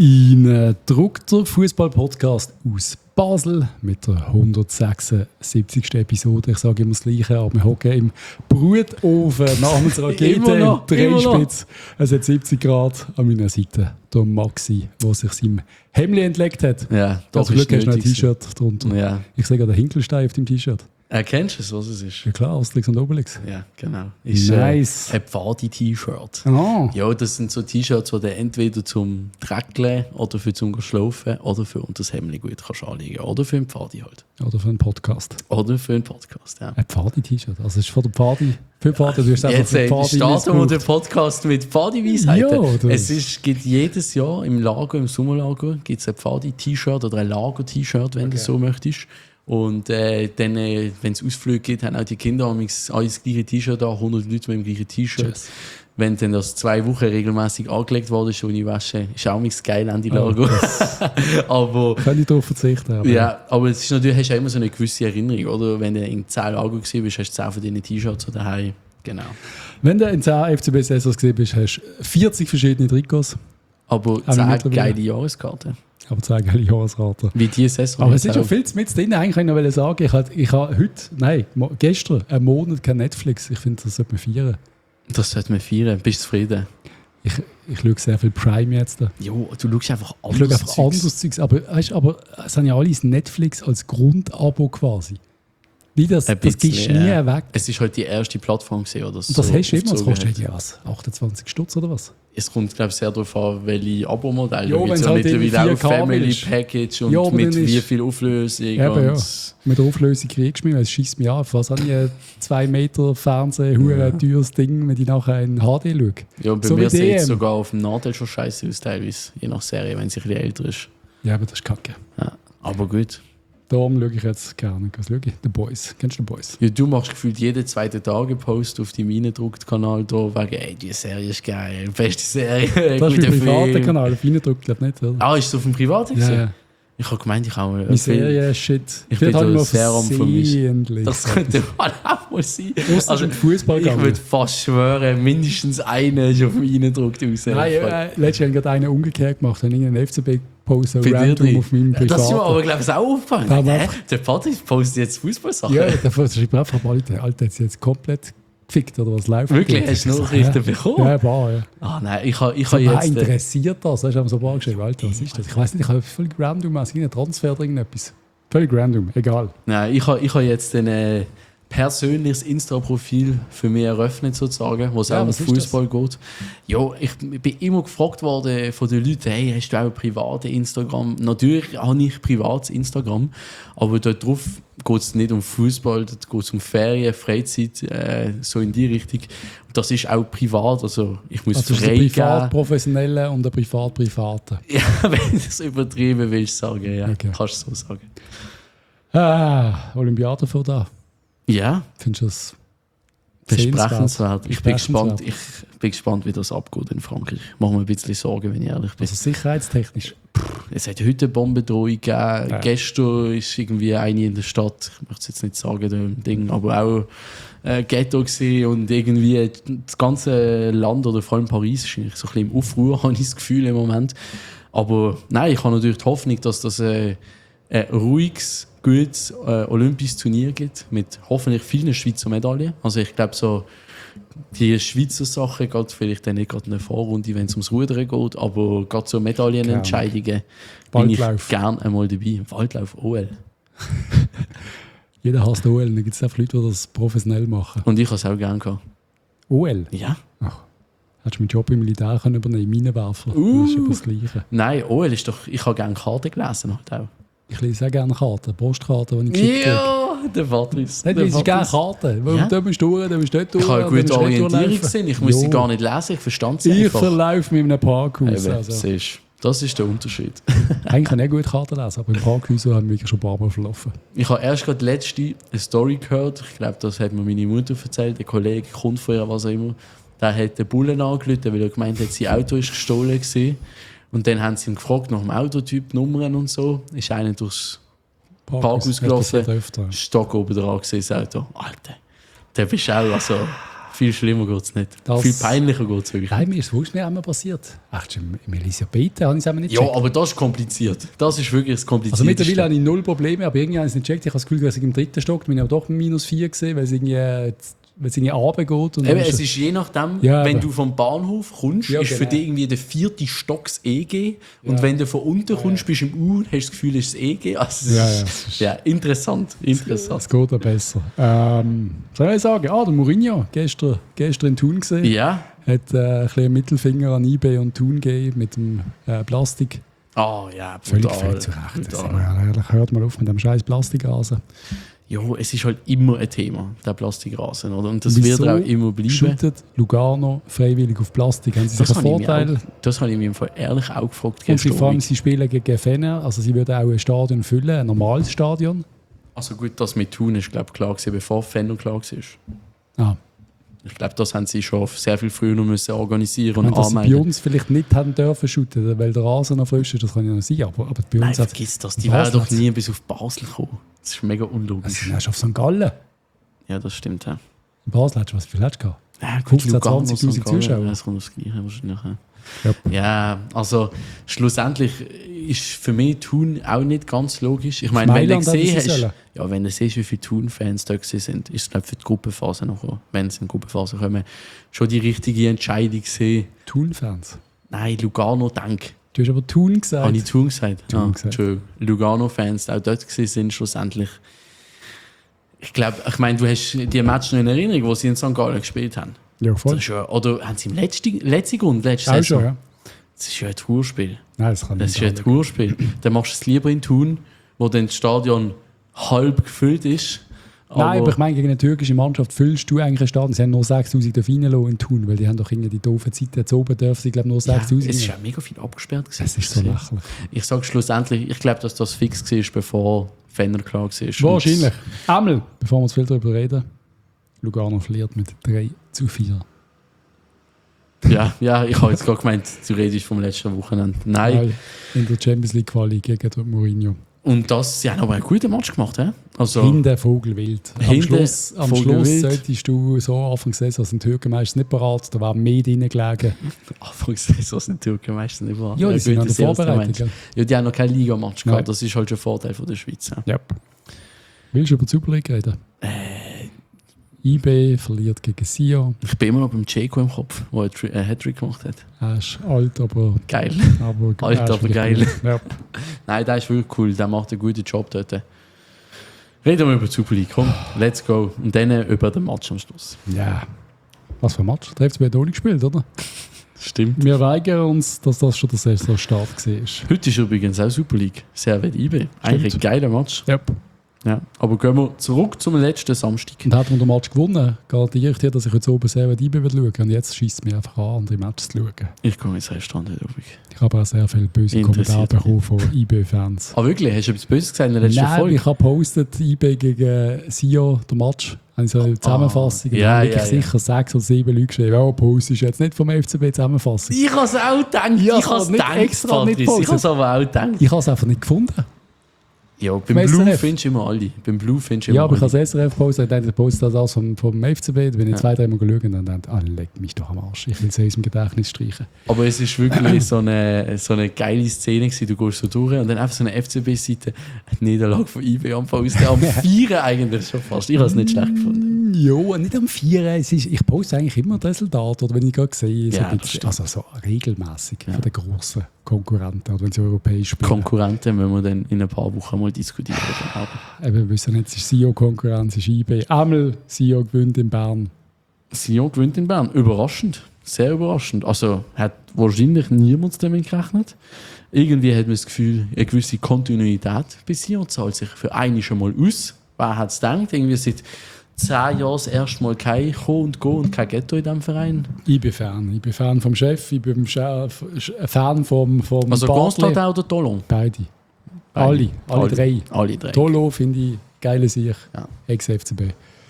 Reingedruckter Fußball-Podcast aus Basel mit der 176. Episode. Ich sage immer das Gleiche, aber wir hocken im Brutofen namens Rakete im Dreispitz. Es hat 70 Grad an meiner Seite. Der Maxi, der sich seinem Hemd entleckt hat. Ja, doch. Zum Glück hast du noch ein T-Shirt drunter. Ja. Ich sehe gerade den Hinkelstein auf dem T-Shirt. Kennst du es, was es ist? Ja klar, Asterix und Obelix. Ja, genau. Ist, nice. Ein Pfadi-T-Shirt. Oh. Ja, das sind so T-Shirts, die du entweder zum Dreckeln oder für zum Schlafen oder für unter das Hemd gut kannst anlegen. Oder für einen Pfadi halt. Oder für einen Podcast. Oder für einen Podcast, ja. Ein Pfadi-T-Shirt. Also es ist von der Pfadi. Für Pfadi, du hast einfach für Pfadi starten wir den Podcast mit Pfadi-Weisheiten. Ja, gibt jedes Jahr im Lager, im Sommerlager, gibt es ein Pfadi-T-Shirt oder ein Lager-T-Shirt, wenn du so möchtest. Und dann, wenn es Ausflüge gibt, haben auch die Kinder alles das gleiche T-Shirt da, 100 Leute mit dem gleichen T-Shirt. Yes. Wenn dann das 2 Wochen regelmäßig angelegt wurde, ist ohne Wäsche, ist auch nichts geil an die Lager. Aber kann ich darauf verzichten. Aber ja, aber es ist natürlich, hast du immer so eine gewisse Erinnerung, oder? Wenn du in 10 Lager gewesen bist, hast du 10 von deinen T-Shirts daheim. Genau. Wenn du in 10 FCB-Saisons gesehen bist, hast du 40 verschiedene Trikots. Aber 10 geile Jahreskarten. Aber 10 geile Jahreskarten. Wie die Saison. Aber es ist schon viel zu mit drin. Eigentlich kann ich noch sagen, ich habe gestern einen Monat kein Netflix. Ich finde, das sollte man feiern. Das sollte man feiern. Bist du zufrieden? Ich schaue sehr viel Prime jetzt. Jo, du schaust einfach anders. Ich schaue einfach anderes Zeugs. Aber es haben ja alle Netflix als Grundabo quasi. Wie das gehst nie weg. Es ist halt die erste Plattform gewesen, oder so. Und das hast du immer, das kostet ja was? 28 Stutz oder was? Es kommt, glaube ich, sehr darauf an, welche Abo-Modelle. Ja, wenn es halt mittlerweile auch Family Package und ja, mit wie viel Auflösung. Ja. Mit der Auflösung kriegst du mich, es schießt mich an. Was habe ich ein 2 Meter Fernsehen, teures Ding, wenn ich nachher in HD schaue? Ja, bei mir sieht es sogar auf dem Nadel schon scheiße aus, teilweise, je nach Serie, wenn sie ein bisschen älter ist. Ja, aber das ist kacke. Ja, aber gut. Darum schaue ich jetzt gerne. Was schaue ich? The Boys. Kennst du The Boys? Ja, du machst gefühlt jeden zweiten Tag einen Post auf deinem Reingedruckt-Kanal da, wegen, ey, die Serie ist geil, beste Serie. Das ist ein privater Kanal, auf Reingedruckt glaube ich nicht, oder? Ah, ist es auf dem privaten? Ja. Ich habe gemeint, ich habe eine Serie-Shit. Ich bin da sehr am vermischen. Das könnte mal auch mal sein. Also, Fußball ich würde fast schwören, mindestens einer ist auf dem Reingedruckt raus. Nein, letztens haben gerade einen umgekehrt gemacht, einen FCB-Post random auf meinem Privat. Das ist mir aber, glaube ich, auch aufgefallen. Der Patrick postet jetzt Fußballsachen. Ja, der schreibt einfach mal, Alter, hat jetzt komplett gefickt oder was läuft. Wirklich? Hast du Nachrichten bekommen? Ja, ein paar, ja. Ah nein, ich habe so, jetzt... interessiert das? Hast du so ein paar geschrieben, Alter, was ist das? Ich weiß nicht, ich habe völlig random einen Transfer oder irgendetwas. Völlig random, egal. Nein, ich habe jetzt ein persönliches Insta-Profil für mich eröffnet, sozusagen, wo es auch um Fußball geht. Ja, ich bin immer gefragt worden von den Leuten, hey, hast du auch ein privates Instagram? Natürlich habe ich privates Instagram, aber dort drauf geht es nicht um Fußball, dort geht es um Ferien, Freizeit, so in die Richtung. Und das ist auch privat, also ich muss also freigeben. Ein Privat-Professionelle und ein Privat-Private. Ja, wenn du es übertrieben willst, sagen, ja, okay. Kannst du so sagen. Olympiade vor da. Ja. Findest du das besprechenswert? Ich bin gespannt, wie das abgeht in Frankreich. Ich mache mir ein bisschen Sorgen, wenn ich ehrlich bin. Also sicherheitstechnisch? Es hat heute eine Bombendrohung gegeben. Ja. Gestern ist irgendwie eine in der Stadt, ich möchte es jetzt nicht sagen, dem Ding, aber auch Ghetto gewesen und irgendwie das ganze Land oder vor allem Paris ist eigentlich so ein bisschen im Aufruhr, habe ich das Gefühl im Moment. Aber nein, ich habe natürlich die Hoffnung, dass das ein ruhiges, gutes olympisches Turnier gibt, mit hoffentlich vielen Schweizer Medaillen. Also ich glaube, so die Schweizer Sache geht vielleicht dann nicht gerade in der Vorrunde, wenn es ums Rudern geht, aber gerade so Medaillenentscheidungen bin ich gerne einmal dabei. Waldlauf, OL. Jeder hasst OL, dann gibt es auch Leute, die das professionell machen. Und ich habe es auch gerne gehabt. OL? Ja. Ach. Hättest du meinen Job im Militär übernehmen, Minenwerfer. Das ist das Gleiche. Nein, OL ist doch, ich habe gerne Karten gelesen. Halt auch. Ich lese auch gerne Karten, Postkarten, die ich geschickt habe. Ja, der Patrice. Nein, du liest gerne Karten. Ja. Da bist du durch, da bist du dort durch. Ich habe eine gute Orientierung gesehen, ich muss sie gar nicht lesen, ich verstand sie einfach. Ich verlaufe mit einem Parkhaus. Das ist der Unterschied. Eigentlich kann ich gut Karten lesen, aber im Parkhaus haben wir wirklich schon ein paar Mal verlaufen. Ich habe erst gerade letzte eine Story gehört, ich glaube, das hat mir meine Mutter erzählt, ein Kollege, Kunde von ihr, was auch immer. Der hat den Bullen angerufen, weil er gemeint hat, sein Auto ist gestohlen gewesen. Und dann haben sie ihn gefragt nach dem Autotyp, Nummern und so. Ist einer durchs Parkhaus gelaufen, Stock oben dran gesehen, das Auto. Alter, der bist auch, also Viel schlimmer geht es nicht. Viel peinlicher geht es wirklich. Nein, mir ist es mir einmal passiert. Ach, im Elisabeth habe ich es nicht gecheckt. Ja, aber das ist kompliziert. Das ist wirklich das Komplizierte. Also mittlerweile habe ich 0 Probleme, aber irgendwie habe ich es nicht gecheckt. Ich habe das Gefühl, dass ich im 3. Stock bin, aber doch -4 gesehen, weil es irgendwie runtergeht. Und es ist je nachdem, wenn du vom Bahnhof kommst, ist für dich irgendwie der 4. Stock das EG. Und wenn du von unten kommst, bist du im U, hast du das Gefühl, es ist das EG. Also interessant. Es geht auch besser. Soll ich sagen, der Mourinho, gestern in Thun gesehen. Ja. Hat ein bisschen Mittelfinger an eBay und Thun gegeben mit dem Plastik. Oh ja, völlig zu Recht. Das hört mal auf mit dem scheiß Plastikrasen. Ja, es ist halt immer ein Thema, der Plastikrasen. Oder? Und das wird auch immer bleiben. Schüttet Lugano freiwillig auf Plastik? Haben sie sich einen Vorteil? Das habe ich mir ehrlich auch gefragt. Und vor allem, sie spielen gegen Fener, also sie würden auch ein Stadion füllen, ein normales Stadion. Also gut, das mit Thun ist, glaube ich, klar gewesen, bevor Fener klar war. Ah. Ich glaube, das haben sie schon sehr viel früher noch müssen organisieren und dass sie bei uns vielleicht nicht haben dürfen shooten, weil der Rasen noch frisch ist, das kann ja noch sein. Aber bei uns vergiss das, die wären doch nie bis auf Basel gekommen. Das ist mega unlogisch. Sie sind erst auf St. Gallen. Ja, das stimmt. Ja. In Basel hast du was, wie viel hast du gehabt? Ja, 15.000, 20.000 Zuschauer. Das kommt das Gleiche wahrscheinlich. Ja, also schlussendlich ist für mich Thun auch nicht ganz logisch. Ich meine, wenn du siehst, wie viele Thun-Fans da sind, ist es glaube für die Gruppenphase noch, wenn sie in die Gruppenphase kommen, schon die richtige Entscheidung gesehen. Thun-Fans? Nein, Lugano, danke. Du hast aber Thun gesagt. Habe ich Thun gesagt? Entschuldigung. Lugano-Fans auch dort sind schlussendlich. Ich meine, du hast die Match noch in Erinnerung, wo sie in St. Gallen gespielt haben. Ja, voll. Oder haben sie im letzten Grund, letzte Saison? Schon, ja. Das ist ja ein Tourspiel. Nein, das kann nicht. Das ist ein Tourspiel. Dann machst du es lieber in Thun, wo dann das Stadion halb gefüllt ist. Nein, aber ich meine, gegen eine türkische Mannschaft füllst du eigentlich ein Stadion. Sie haben nur 6'000 reinlassen in Thun, weil die haben doch irgendwie die doofen Zeiten jetzt oben dürfen. Sie glaube nur 6'000. Es ist ja mega viel abgesperrt gewesen. Es ist so lächerlich. Ich sage schlussendlich, ich glaube, dass das fix war, bevor Fenner klar war. Wahrscheinlich. Einmal, bevor wir zu viel darüber reden, Lugano verliert mit 3-4. Ja, ich habe jetzt gerade gemeint, du redest vom letzten Wochenende. Nein. In der Champions League Quali gegen Mourinho. Und sie haben aber einen guten Match gemacht. Also, Hinten Vogelwild. Am Schluss solltest du so Anfang Saison sind Türken meistens nicht parat, da war mehr drin gelegen. Anfang Saison sind Türken meistens nicht parat. Ja, die sind an der Vorbereitung. Ja, die haben noch keinen Ligamatch gehabt, das ist halt schon ein Vorteil von der Schweiz. Ja. Willst du über die Super League reden? IB verliert gegen Sion. Ich bin immer noch beim Ceco im Kopf, der einen Hattrick gemacht hat. Er ist alt, aber geil. Alt, aber geil. Ja. Nein, der ist wirklich cool. Der macht einen guten Job dort. Reden wir über die Super League. Komm, let's go. Und dann über den Match am Schluss. Ja. Was für ein Match? Der FCB hat auch nicht gespielt, oder? Stimmt. Wir weigern uns, dass das schon der Saisonstart war. Heute ist übrigens auch Super League. Servet IB. Eigentlich ein geiler Match. Yep. Ja, aber gehen wir zurück zum letzten Samstag. Und hat man den Match gewonnen, garantiere ich dir, dass ich jetzt oben Servet IB schauen. Und jetzt schießt es mir einfach an, andere Matches zu schauen. Ich komme jetzt Restaurant nicht übrig. Ich habe auch sehr viele böse Kommentare bekommen von IB-Fans. Ah, wirklich? Hast du etwas Böses gesagt in der letzten Folge? Nein, ich habe gepostet, IB gegen Sion, der Match. Habe so eine Zusammenfassung. Ja, wirklich sicher 6 oder 7 Leute geschrieben. Oh, postest jetzt nicht vom FCB Zusammenfassung. Ich habe es auch gedacht. Ich habe es nicht extra nicht gepostet. Ich habe es aber auch gedacht. Ich habe es einfach nicht gefunden. Ja, beim Blue findest du immer alle. Ja, aber ich habe das SRF gepostet, dann postet das vom FCB, da bin ich 2-3 Mal geschaut und dann dachte ich, leg mich doch am Arsch, ich will es aus dem Gedächtnis streichen. Aber es ist wirklich so eine geile Szene gewesen, du gehst so durch und dann einfach so eine FCB-Seite, eine Niederlage von IB am Posten, am 4 eigentlich schon fast. Ich habe es nicht schlecht gefunden. Ja, nicht am 4, ich poste eigentlich immer das Resultat, oder wenn ich gerade sehe, also so regelmäßig von den grossen Konkurrenten, oder wenn sie europäisch spielen. Konkurrenten, wenn wir dann in ein paar Wochen mal diskutieren. Wir wissen nicht, es ist Sion-Konkurrenz, es ist IB. Einmal Sion gewinnt in Bern. Sion gewinnt in Bern. Überraschend. Sehr überraschend. Also hat wahrscheinlich niemand damit gerechnet. Irgendwie hat man das Gefühl, eine gewisse Kontinuität bei Sion zahlt sich für einmal schon mal aus. Wer hat es gedacht? Irgendwie seit 10 Jahren das erste Mal kein Kommen und Gehen und kein Ghetto in diesem Verein. Ich bin Fan vom Chef, ich bin Fan vom also Constantin oder Tollon? Beide. Alle drei. Alle drei. Tolo finde ich geile Sicht. Ja. Ex-FCB.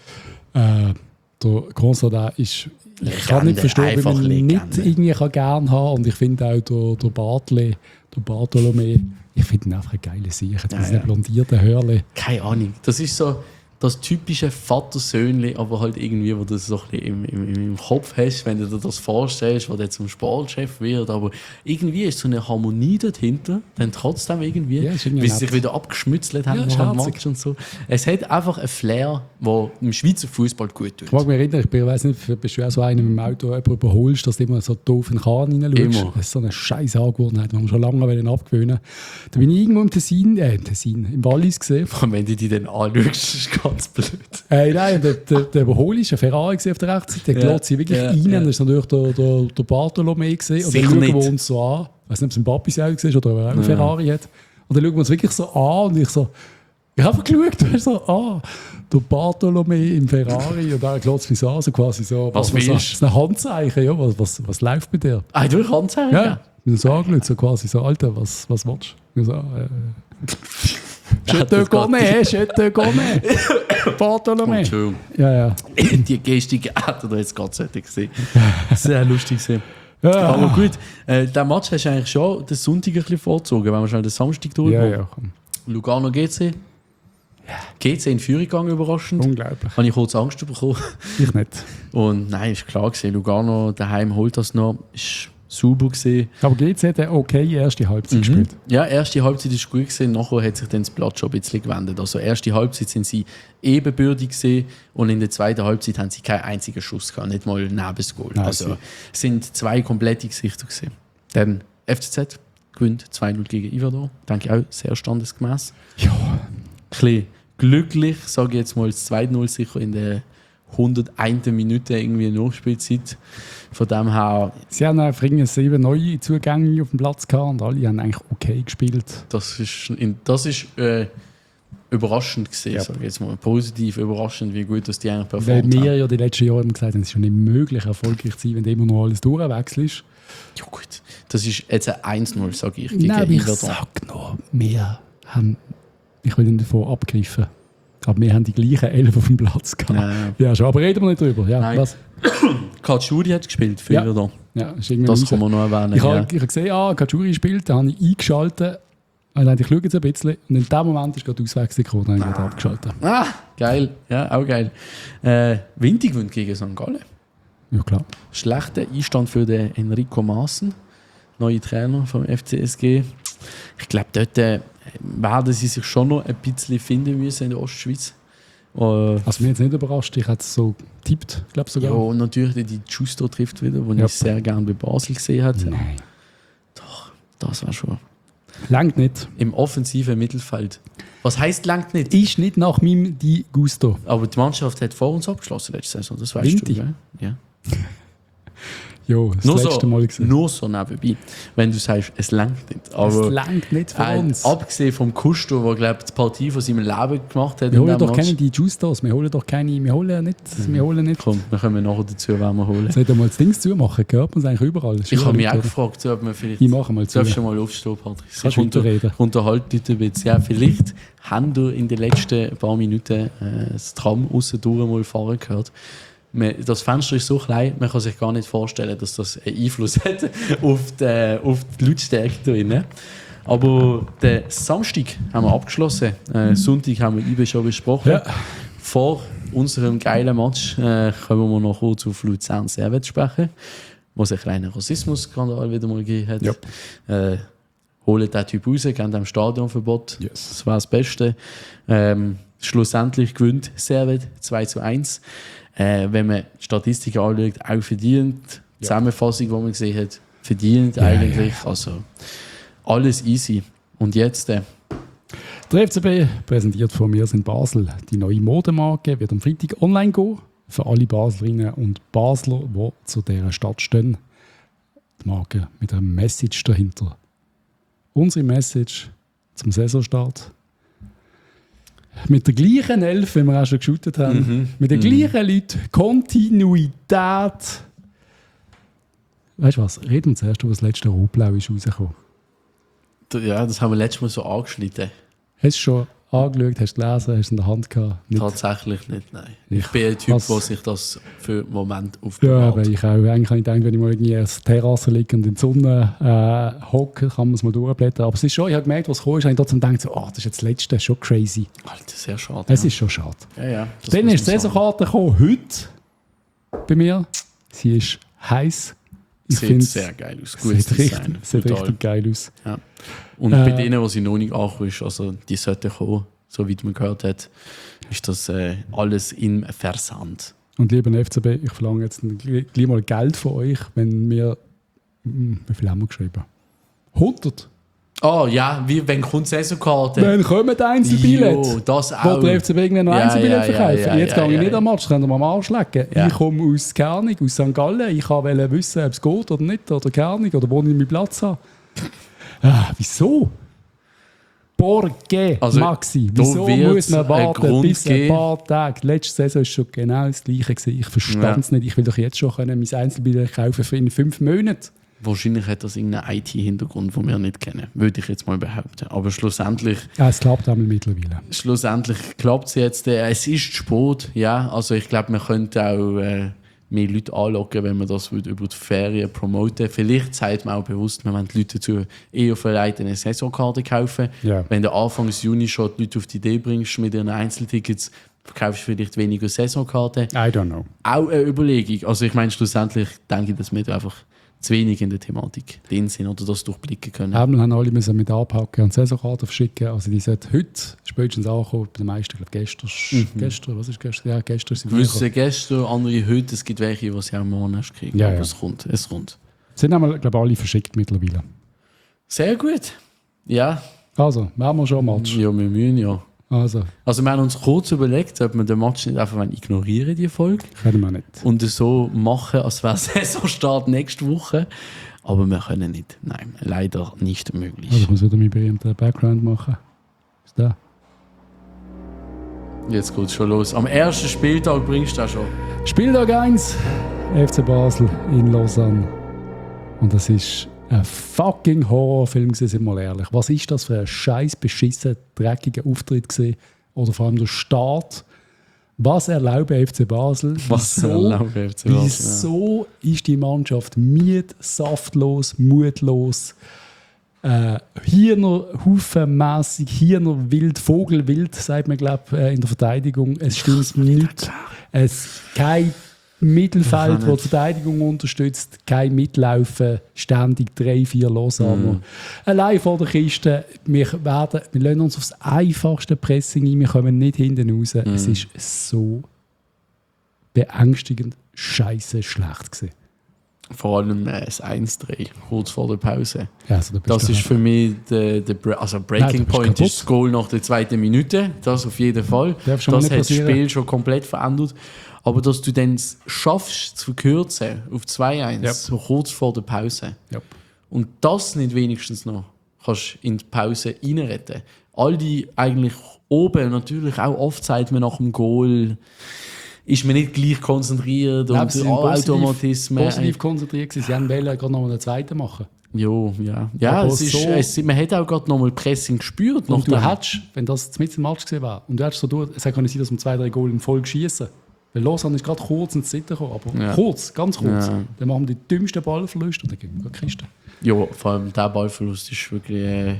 Der Constantin ist... Ich kann nicht verstehen, wie man ihn nicht irgendwie gerne haben kann. Und ich finde auch der Bartolomé, ich finde ihn einfach eine geile Sicht. Mit seinen blondierten Hörle. Keine Ahnung. Das ist so... das typische Vater-Söhnli, aber halt irgendwie, wo du das so ein bisschen im Kopf hast, wenn du dir das vorstellst, wo der zum Sportchef wird, aber irgendwie ist so eine Harmonie dahinter, dann trotzdem irgendwie, wie sie sich wieder abgeschmützelt haben nach dem Match und so. Es hat einfach ein Flair, der im Schweizer Fußball gut tut. Ich mag mich erinnern, ich weiß nicht, bist du auch so einer mit dem Auto, jemanden überholst, dass du immer so doof in den Kahn reinschaust. Immer. Das ist so eine scheiß Angewohnheit, die wir schon lange abgewöhnen. Da bin ich irgendwo im Wallis gesehen. Wenn du die dann anschaust, ist ganz blöd. Nein, der Überhol ist ein Ferrari auf der rechten Seite. Der glotzt sie wirklich rein. Das ist natürlich der Bartolomé gesehen. Und dann schauen wir uns so an. Ich weiß nicht, ob es ein Papis auch gesehen oder ob er auch einen Ferrari hat. Und dann schauen wir uns wirklich so an und ich so, ich habe einfach geschaut, der Bartolomé im Ferrari und dann glotzt mich so an, so quasi so. Was willst du? Das ist ein Handzeichen, ja. Was läuft bei dir? Du hast Handzeichen? Ja. Ich habe so angeschaut, so quasi so, Alter, was willst du? Ich so, Je te connais. Bartolomé. Entschuldigung. Ja. Die Gestik hat er jetzt gerade gesehen. Sehr lustig gesehen. Ja. Aber gut, den Match hast du eigentlich schon den Sonntag ein bisschen vorgezogen, wenn wir schnell den Samstag durchgehen. Ja, komm. Lugano GC. GC in Führung gegangen, überraschend. Unglaublich. Habe ich kurz Angst bekommen. Ich nicht. Und nein, ist klar gewesen, Lugano daheim holt das noch. Ist super gesehen. Aber GC hat eine okay erste Halbzeit gespielt. Ja, erste Halbzeit ist gut gesehen, nachher hat sich dann das Blatt schon ein bisschen gewendet. Also erste Halbzeit sind sie ebenbürtig gesehen und in der zweiten Halbzeit haben sie keinen einzigen Schuss gehabt, nicht mal neben das Goal. Also sind zwei komplette Gesichter gesehen. Dann FCZ gewinnt 2-0 gegen Iverdor. Denke ich auch sehr standesgemäß. Ja. Ein bisschen glücklich, sage ich jetzt mal, das 2-0 sicher in der 101. Minute irgendwie Nachspielzeit. Von dem her... Sie haben einfach 7 neue Zugänge auf dem Platz gehabt und alle haben eigentlich okay gespielt. Das ist überraschend gesehen, sage ich jetzt mal. Positiv überraschend, wie gut dass die eigentlich performt haben. Weil wir ja die letzten Jahre immer gesagt haben, es ist schon nicht möglich, erfolgreich zu sein, wenn du immer noch alles durchwechselst. Ja gut, das ist jetzt ein 1-0, sage ich. Nein, aber ich sage noch, wir haben... Ich will ihn davon abgreifen. Aber wir haben die gleichen 11 auf dem Platz gehabt. Nein. Ja, schon. Aber reden wir nicht drüber. Ja, nein. was? Katschuri hat gespielt für Iverdor. Ja, ist irgendwie das kann man noch erwähnen. Ich habe gesehen, Katschuri spielt, da habe ich eingeschaltet. Und ich schaue jetzt ein bisschen. Und in dem Moment ist gerade die Auswechslung gekommen, dann habe ich gerade abgeschaltet. Geil. Ja, auch geil. Winti gewinnt gegen St. Gallen. Ja, klar. Schlechter Einstand für den Enrico Maassen, neue Trainer vom FCSG. Ich glaube, dort werden sie sich schon noch ein bisschen finden müssen in der Ostschweiz. Also mir jetzt nicht überrascht, ich hätte es so getippt, glaube sogar. Ja, und natürlich die Giusto trifft wieder, den ich sehr gerne bei Basel gesehen habe. Nein. Doch, das war schon... Langt nicht. Im offensiven Mittelfeld. Was heisst langt nicht? Ist nicht nach meinem Di Gusto. Aber die Mannschaft hat vor uns abgeschlossen letzte Saison, das weißt Winti. du, gell? Ja. Ja, das letzte Mal gesehen. Nur so nebenbei. Wenn du sagst, es langt nicht. Aber es langt nicht für uns. Abgesehen vom Kusto, der glaube die Partie von seinem Leben gemacht hat. Wir holen doch keine die Justos, wir holen nicht. Komm, wir kommen nachher dazu, wenn wir holen. Sollten wir mal das Ding zumachen? Gehört man es eigentlich überall? Ich habe mich auch gefragt, ob wir vielleicht... Ich mache mal zu. Darfst du mal aufstehen, Patrick? Kannst du weiterreden? Unterhalt dich ein bisschen. Ja, vielleicht haben du in den letzten paar Minuten das Tram aussen mal fahren gehört. Das Fenster ist so klein, man kann sich gar nicht vorstellen, dass das einen Einfluss hat auf die Lautstärke drin. Aber den Samstag haben wir abgeschlossen. Sonntag haben wir IB schon besprochen. Ja. Vor unserem geilen Match können wir noch kurz auf Luzern Servet sprechen, wo es einen kleinen Rassismus-Skandal wieder mal gegeben hat. Ja. Holen den Typ raus, geben dem Stadionverbot. Yes. Das war das Beste. Schlussendlich gewinnt Servet 2-1. Wenn man Statistiken anschaut, auch verdient. Die Zusammenfassung, die man gesehen hat, verdient eigentlich. Ja. Also alles easy. Und jetzt... Der FCB, präsentiert von mir in Basel. Die neue Modemarke wird am Freitag online gehen. Für alle Baslerinnen und Basler, die zu dieser Stadt stehen. Die Marke mit einer Message dahinter. Unsere Message zum Saisonstart. Mit der gleichen Elf, wie wir auch schon geshootet haben. Mit den gleichen Leuten. Kontinuität. Weißt du was? Reden wir zuerst über das letzte Rotblau ist rausgekommen. Ja, das haben wir letztes Mal so angeschnitten. Hast du schon angeschaut, hast du gelesen, hast du in der Hand gehabt? Nicht. Tatsächlich nicht, nein. Ich bin ein Typ, der sich das für einen Moment aufbewahrt. Ja, aber ich auch. Eigentlich habe ich gedacht, wenn ich mal irgendwie auf der Terrasse liege und in die Sonne hocke, kann man es mal durchblättern. Aber es ist schon, ich habe gemerkt, was gekommen ist, habe ich trotzdem gedacht, so, das ist jetzt das Letzte, schon crazy. Alter, sehr schade. Es ist schon schade. Ja, dann ist die Saisonkarte gekommen, heute bei mir. Sie ist heiß. Sieht sehr geil aus. Sieht richtig geil aus. Ja. Und bei denen, die sie noch nicht angekommen ist, also die sollten kommen, so wie man gehört hat, ist das alles im Versand. Und lieber FCB, ich verlange jetzt gleich mal Geld von euch, wenn wir, wie viel haben wir geschrieben? 100? Oh ja, wenn kommt Saisonkarte? Wenn kommen Einzelbillett? Jo, das auch. Wo der FCB irgendwann noch Einzelbillett verkaufen? Jetzt gehe ich nicht am Match, könnt ihr mal am Arsch lecken. Ja. Ich komme aus Kernig, aus St. Gallen. Ich wollte wissen, ob es geht oder nicht, oder Kernig, oder wo ich meinen Platz habe. Wieso? Porge, also, Maxi, wieso muss man warten bis ein paar Tage? Letzte Saison war schon genau das Gleiche. Ich verstand es nicht. Ich will doch jetzt schon mein Einzelbillett kaufen für in 5 Monaten. Wahrscheinlich hat das irgendeinen IT-Hintergrund, den wir nicht kennen, würde ich jetzt mal behaupten. Aber schlussendlich... Ja, es klappt auch mittlerweile. Schlussendlich klappt es jetzt. Es ist Sport, ja. Also ich glaube, man könnte auch mehr Leute anlocken, wenn man das über die Ferien promoten. Vielleicht sagt man auch bewusst, man will die Leute dazu eher verleiten, eine Saisonkarte kaufen. Ja. Wenn du Anfang Juni schon die Leute auf die Idee bringst mit ihren Einzeltickets, verkaufst du vielleicht weniger Saisonkarten. I don't know. Auch eine Überlegung. Also ich meine, schlussendlich denke ich, dass wir einfach zu wenig in der Thematik drin sind oder das durchblicken können. Wir haben alle mit anpacken und Saisonkarten verschicken. Also die sollten heute spätestens ankommen. Bei den meisten, ich glaube gestern. Was ist gestern? Ja, gestern sind gewisse gestern, andere heute. Es gibt welche, die sie auch morgen erst kriegen. Ja, aber ja. Es kommt. Sind einmal, glaube ich, alle verschickt mittlerweile. Sehr gut. Ja. Also, machen wir schon einen Match. Ja, wir müssen ja. Also wir haben uns kurz überlegt, ob wir den Match nicht einfach ignorieren, die Folge. Können wir nicht. Und so machen, als wäre Saisonstart nächste Woche. Aber wir können nicht. Nein, leider nicht möglich. Also ich muss wieder meinen berühmten Background machen. Ist da? Jetzt geht es schon los. Am ersten Spieltag bringst du das schon. Spieltag 1, FC Basel in Lausanne. Und das ist ein fucking Horrorfilm, sind wir mal ehrlich. Was ist das für ein scheiß beschissen, dreckiger Auftritt gewesen? Oder vor allem der Start. Was erlauben FC Basel? Wieso ist die Mannschaft müde, saftlos, mutlos, Hühnerhaufenmässig, Hühnerwild, Vogelwild, sagt man, glaube in der Verteidigung. Es stimmt nicht. Kein Mittelfeld, das die Verteidigung unterstützt, kein Mitlaufen, ständig 3-4 Lausanner. Allein vor der Kiste, wir lassen uns aufs einfachste Pressing ein, wir kommen nicht hinten raus. Es ist so beängstigend scheiße schlecht gewesen. Vor allem das 1-3, kurz vor der Pause. Ja, also das ist für mich der Breaking Point, ist das Goal nach der 2. Minute. Das auf jeden Fall. Das hat das Spiel schon komplett verändert. Aber dass du dann schaffst, zu verkürzen auf 2-1, so kurz vor der Pause. Yep. Und das nicht wenigstens noch kannst in die Pause reinretten. All die eigentlich oben, natürlich auch oft sagt man nach dem Goal, ist man nicht gleich konzentriert und Automatismen. Positiv konzentriert gewesen. Sie haben gerade noch mal einen zweiten machen. Jo, ja. Ja, man hat auch gerade noch mal Pressing gespürt. Und du hättest, wenn das mit dem Match gewesen wäre, und du hättest so durch, es hätte können sein, dass wir 2-3 Goal in Folge schießen. Weil Lausanne ist gerade kurz ins Zitten gekommen, aber ganz kurz. Ja. Dann machen wir die dümmsten Ballverluste und dann gehen wir die Kiste. Ja, vor allem der Ballverlust ist wirklich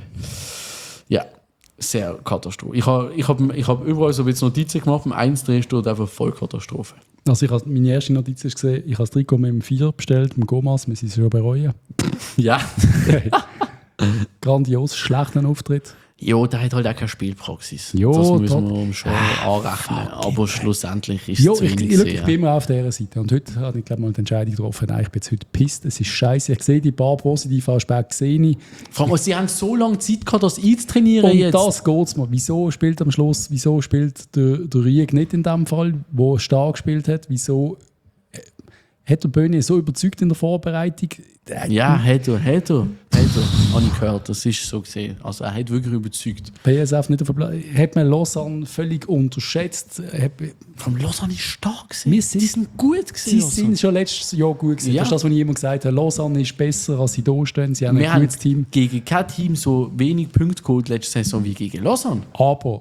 sehr Katastrophe. Ich hab überall so ein bisschen Notizen gemacht, beim 1-3 steht einfach voll Katastrophe. Also meine erste Notiz ist gesehen, ich habe das Trikot mit dem 4 bestellt, mit dem Gomas, wir sind es schon bereuen. Ja. Grandios, schlechten Auftritt. Ja, der hat halt auch keine Spielpraxis. Jo, das müssen wir schon anrechnen. Aber schlussendlich ist es wenig ich bin immer auf dieser Seite. Und heute habe ich glaube mal die Entscheidung getroffen, ich bin jetzt heute gepisst, es ist scheiße. Ich sehe die paar positiven Aspekte, Vor allem, sie haben so lange Zeit gehabt, das einzutrainieren. Und das geht es mir. Wieso spielt am Schluss, der Rieg nicht in dem Fall, wo stark gespielt hat? Wieso hat der Böhni so überzeugt in der Vorbereitung? Ja, hat er. Habe ich gehört, das ist so gesehen. Also er hat wirklich überzeugt. PSF nicht auf hat man Lausanne völlig unterschätzt. Vom Lausanne ist stark gewesen. Die sind gut gewesen. Sie sind schon letztes Jahr gut gewesen. Ja. Das ist das, was ich immer gesagt habe. Lausanne ist besser, als sie da stehen. Sie haben ein gutes Team. Gegen kein Team so wenig Punkte geholt letzte Saison wie gegen Lausanne. Aber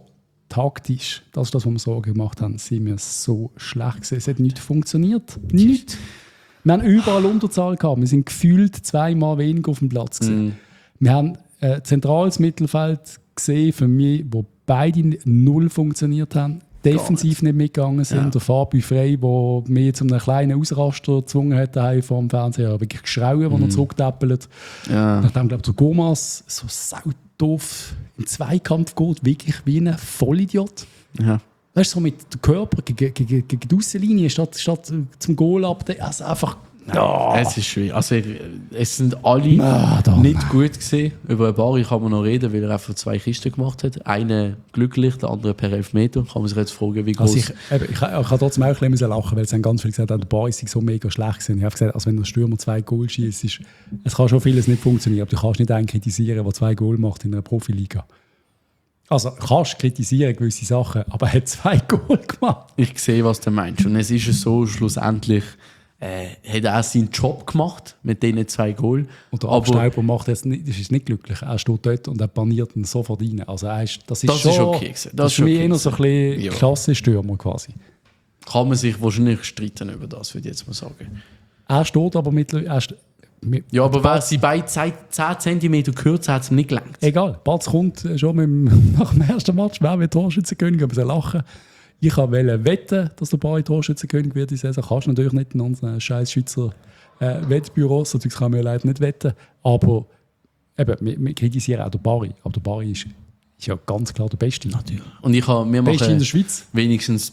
taktisch, das ist das, was wir Sorgen gemacht haben, sind wir so schlecht gewesen. Es hat nicht funktioniert. Nicht. Wir haben überall Unterzahl gehabt. Wir sind gefühlt 2-mal weniger auf dem Platz gewesen. Wir haben zentrales Mittelfeld gesehen, für mich, wo beide null funktioniert haben. Defensiv nicht mitgegangen sind. Ja. Der Fabi Frey, der mich zu einem kleinen Ausraster gezwungen hat vor dem Fernseher, wirklich geschrauen, als er zurücktappelt. Ja. Nachdem, glaube ich, der Gomas so saudoof im Zweikampf geht, wirklich wie ein Vollidiot. Ja. Weißt du, so mit dem Körper gegen die Aussenlinie statt zum Goal abdecken. Also einfach. Ja. Es ist schwierig. Also, es sind alle nicht gut gesehen. Über ein paar kann man noch reden, weil er einfach 2 Kisten gemacht hat. Eine glücklich, der andere per Elfmeter. Kann man sich jetzt fragen, wie groß. Also ich kann trotzdem auch ein bisschen lachen, weil es haben ganz viele gesagt, der Bar ist so mega schlecht gewesen. Ich habe gesagt, also wenn der Stürmer 2 Goal schießt, es kann schon vieles nicht funktionieren, aber du kannst nicht einen kritisieren, der 2 Goal macht in einer Profiliga. Also kannst kritisieren gewisse Sachen, aber er hat 2 Goal gemacht. Ich sehe, was du meinst. Und es ist so, schlussendlich hat er seinen Job gemacht mit diesen 2 Goal. Und der Abstauber macht jetzt nicht, ist nicht glücklich. Er steht dort und er paniert ihn sofort rein. Also das ist okay. Das ist für mich eher so ein bisschen Klasse-Stürmer quasi. Kann man sich wahrscheinlich streiten über das, würde ich jetzt mal sagen. Er steht aber mittlerweile... Ja, aber wäre sie beide 10 cm kürzer, hat es ihm nicht gelangt. Egal, Batz kommt schon nach dem ersten Match, wer wird Torschützenkönig, aber sie lachen. Ich wollte wetten, dass der Bari Torschützenkönig wird in der Saison. Kannst du natürlich nicht in unseren scheiß Schweizer Wettbüros, so kann man ja leider nicht wetten. Aber eben, wir kritisieren auch den Bari. Aber der Bari ist ja ganz klar der Beste. Natürlich. Und wir Beste in der Schweiz. Wenigstens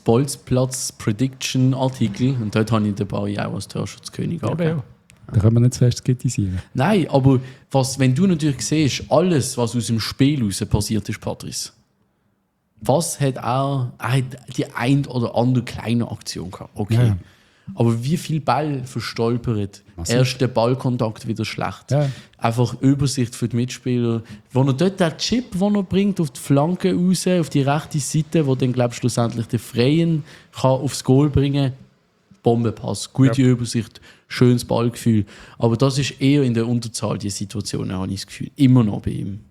Bolzplatz-Prediction. Und dort habe ich den Bari auch als Torschützenkönig angegeben. Da können wir nicht zu fest kritisieren. Nein, aber wenn du natürlich siehst, alles, was aus dem Spiel raus passiert ist, Patrice, was hat er hat die ein oder andere kleine Aktion gehabt. Okay. Ja. Aber wie viel Ball verstolpert? Erster Ballkontakt wieder schlecht. Ja. Einfach Übersicht für die Mitspieler. Wo er dort den Chip, den er bringt, auf die Flanke raus, auf die rechte Seite, wo dann, glaube ich, schlussendlich den Freien kann aufs Goal bringen kann. Bombenpass, gute Übersicht, schönes Ballgefühl. Aber das ist eher in der Unterzahl, die Situation, habe ich das Gefühl. Immer noch bei ihm.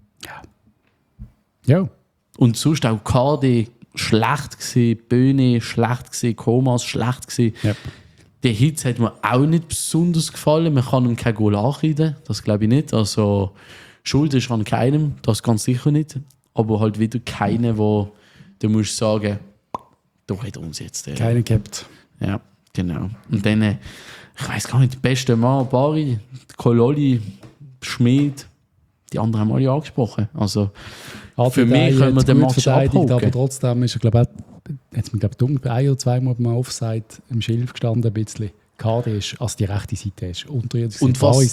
Ja. Und sonst auch KD schlecht gewesen, Böhne schlecht gewesen, Komas schlecht gewesen. Yep. Der Hitz hat mir auch nicht besonders gefallen. Man kann ihm kein Goal ankreiden, das glaube ich nicht. Also Schuld ist an keinem, das ganz sicher nicht. Aber halt wieder keiner, wo du musst sagen, da hat er uns jetzt... Keiner gehabt. Ja, genau. Und dann, ich weiß gar nicht, der beste Mann, Bari, Kololi, Schmid, die anderen haben alle angesprochen. Also für mich können wir den Match abhaken. Aber trotzdem ist er, glaube ich, ein oder zweimal mal Offside im Schilf gestanden, ein bisschen. KD ist, also die rechte Seite ist unterirdisch. Und was?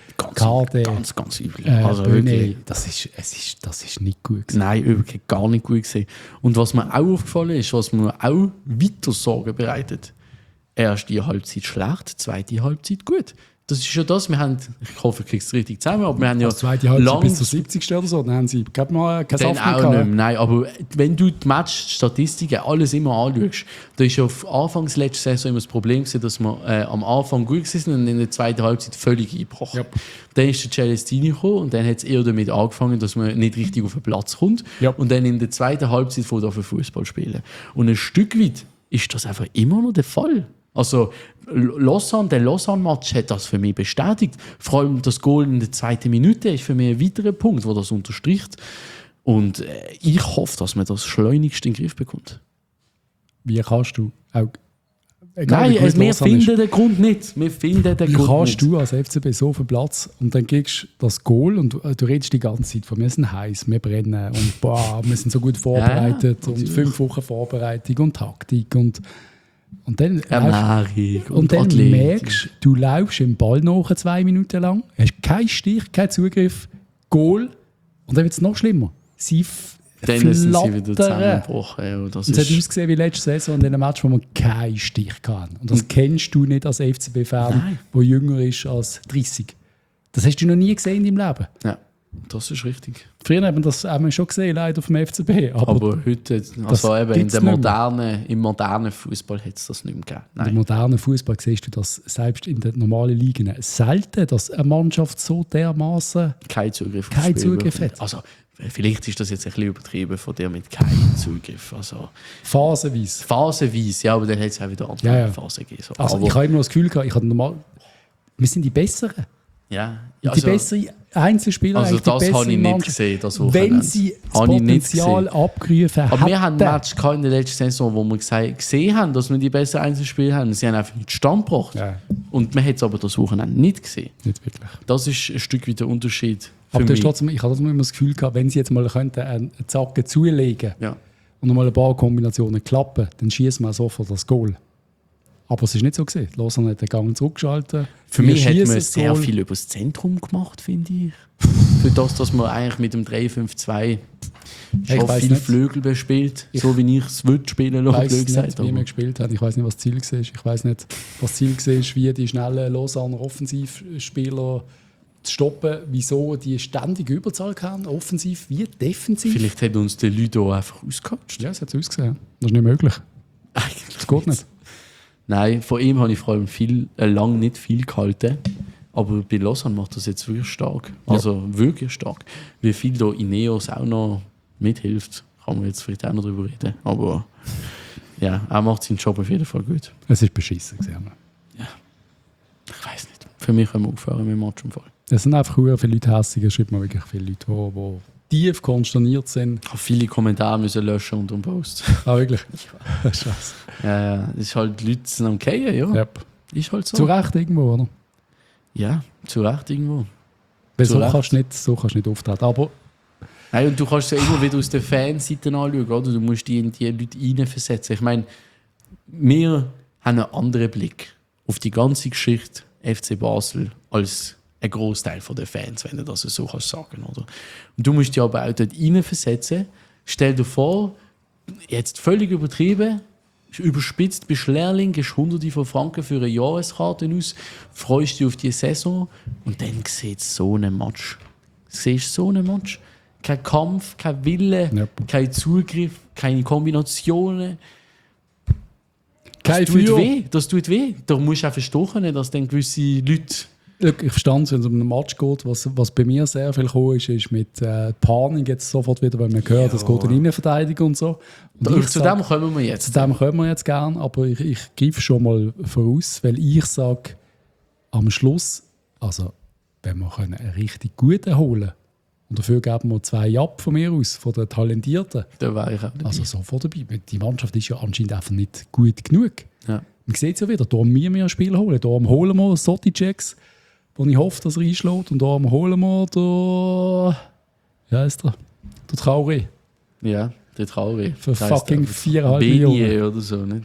KD, ganz übel. Also Böhne, das ist nicht gut gewesen. Nein, wirklich gar nicht gut gewesen. Und was mir auch aufgefallen ist, was mir auch weiter Sorgen bereitet, erste Halbzeit schlecht, zweite Halbzeit gut. Das ist ja das, wir haben, ich hoffe, ich kriege es richtig zusammen, aber wir haben ja zweite Halbzeit bis zur 70. oder so, dann haben sie gerade mal kein Saft mehr gehabt. Nein, aber wenn du die Match-Statistiken alles immer anschaust, da ist ja auf Anfangs letzte Saison immer das Problem gewesen, dass wir am Anfang gut waren und in der zweiten Halbzeit völlig eingebrochen. Yep. Dann ist der Celestini gekommen und dann hat es eher damit angefangen, dass man nicht richtig auf den Platz kommt. Yep. Und dann in der zweiten Halbzeit fängt er für Fußball spielen. Und ein Stück weit ist das einfach immer noch der Fall. Also der Lausanne-Match hat das für mich bestätigt. Vor allem das Goal in der 2. Minute ist für mich ein weiterer Punkt, der das unterstricht. Und ich hoffe, dass man das schleunigst in den Griff bekommt. Wie kannst du auch... Nein, wir finden den Grund nicht. Wie kannst du als FCB so auf den Platz und dann kriegst du das Goal und du redest die ganze Zeit von, wir sind heiß, wir brennen und wir sind so gut vorbereitet und 5 Wochen Vorbereitung und Taktik und dann Ernährung und dann merkst du laufst im Ball nach 2 Minuten lang, hast keinen Stich, keinen Zugriff, Goal und dann wird es noch schlimmer. Dann sind sie wieder zusammengebrochen. Ja, es hat ausgesehen wie letzte Saison in einem Match, wo man keinen Stich kann. Und das kennst du nicht als FCB-Fan, der jünger ist als 30. Das hast du noch nie gesehen in deinem Leben. Ja, das ist richtig. Früher haben wir schon gesehen, leider auf dem FCB. Aber heute, also eben im modernen Fußball hat es das nicht mehr gegeben. Nein. Im modernen Fußball siehst du das selbst in den normalen Ligen selten, dass eine Mannschaft so dermaßen keinen Zugriff hat. Also vielleicht ist das jetzt ein bisschen übertrieben von dir mit keinem Zugriff. Also, Phasenweise, ja, aber dann hat es auch wieder andere Phasen gegeben. So. Also, ich habe immer noch das Gefühl gehabt, wir sind die Besseren. Ja. Die besseren Einzelspieler. Also das habe ich nicht gesehen, das Wochenende. Wenn sie das Potenzial abgerufen hätten. Aber wir haben ein Match in der letzten Saison, wo wir gesehen haben, dass wir die besseren Einzelspieler haben. Sie haben einfach nicht Stand gebracht. Ja. Und man hat es aber das Wochenende nicht gesehen. Nicht wirklich. Das ist ein Stück weit der Unterschied. Aber trotzdem, ich habe immer das Gefühl gehabt, wenn sie jetzt mal einen Zacken zulegen und mal ein paar Kombinationen klappen, dann schießen wir sofort das Goal. Aber es ist nicht so gesehen. Lausanne hat den Gang zurückgeschaltet. Für mich hat man sehr viel über das Zentrum gemacht, finde ich. Für das, dass man eigentlich mit dem 3-5-2 schon viel Flügel bespielt, so wie ich es spielen würde. Ich weiß nicht, wie wir gespielt haben. Ich weiß nicht, was das Ziel war. Ich weiß nicht, was das Ziel war, wie die schnellen Lausanne Offensivspieler zu stoppen, wieso die ständige Überzahl haben, offensiv wie defensiv. Vielleicht hat uns der Ludo einfach ausgecoacht. Ja, es hat ausgesehen. Das ist nicht möglich. Das geht nicht. Nein, von ihm habe ich vor allem lange nicht viel gehalten. Aber bei Lausanne macht das jetzt wirklich stark. Also wirklich stark. Wie viel da Ineos auch noch mithilft, kann man jetzt vielleicht auch noch drüber reden. Aber ja, er macht seinen Job auf jeden Fall gut. Es ist beschissen gesehen. Ja. Ich weiß nicht. Für mich können wir aufhören mit dem Match im Fall. Es sind einfach viele Leute hässig. Es schreibt mir wirklich viele Leute, die tief konsterniert sind. Ich habe viele Kommentare müssen löschen unter dem Post. Ah, wirklich? Scheiße. Ja, das ist halt, die Leute sind am Fallen, ja. Yep. Ist halt so. Zu Recht irgendwo, oder? Ja, zu Recht irgendwo. Weil so kannst du nicht auftreten. Aber nein, und du kannst es ja immer wieder aus der Fanseite anschauen, oder? Du musst die in die Leute reinversetzen. Ich meine, wir haben einen anderen Blick auf die ganze Geschichte FC Basel als ein Großteil der Fans, wenn du das so kannst sagen, oder? Und du musst dich aber auch dort reinversetzen. Stell dir vor, jetzt völlig übertrieben, überspitzt, bist Lehrling, gehst Hunderte von Franken für eine Jahreskarte aus, freust dich auf die Saison und dann siehst du so einen Match. Siehst so einen Match? Kein Kampf, kein Wille, kein Zugriff, keine Kombinationen. Das tut weh. Da musst du auch verstehen, dass dann gewisse Leute... Ich verstand es, wenn es um einen Match geht. Was bei mir sehr viel gekommen ist mit Panik jetzt sofort wieder, wenn man hört, es geht in Innenverteidigung und so. Und zu dem kommen wir jetzt. Zu dem kommen wir jetzt gerne, aber ich greife schon mal voraus, weil ich sage, am Schluss, also wenn wir einen richtig guten holen und dafür geben wir 2 ab von mir aus, von den Talentierten. Da wäre ich auch dabei. Also sofort dabei. Die Mannschaft ist ja anscheinend einfach nicht gut genug. Ja. Man sieht es ja wieder, darum müssen wir ein Spiel holen. Darum holen wir Soticheks, wo ich hoffe, dass er einschlägt. Und darum holen wir den... Wie heisst der? Der Traoré. Ja, der Traoré. Für fucking 4,5 Millionen. oder so, nicht?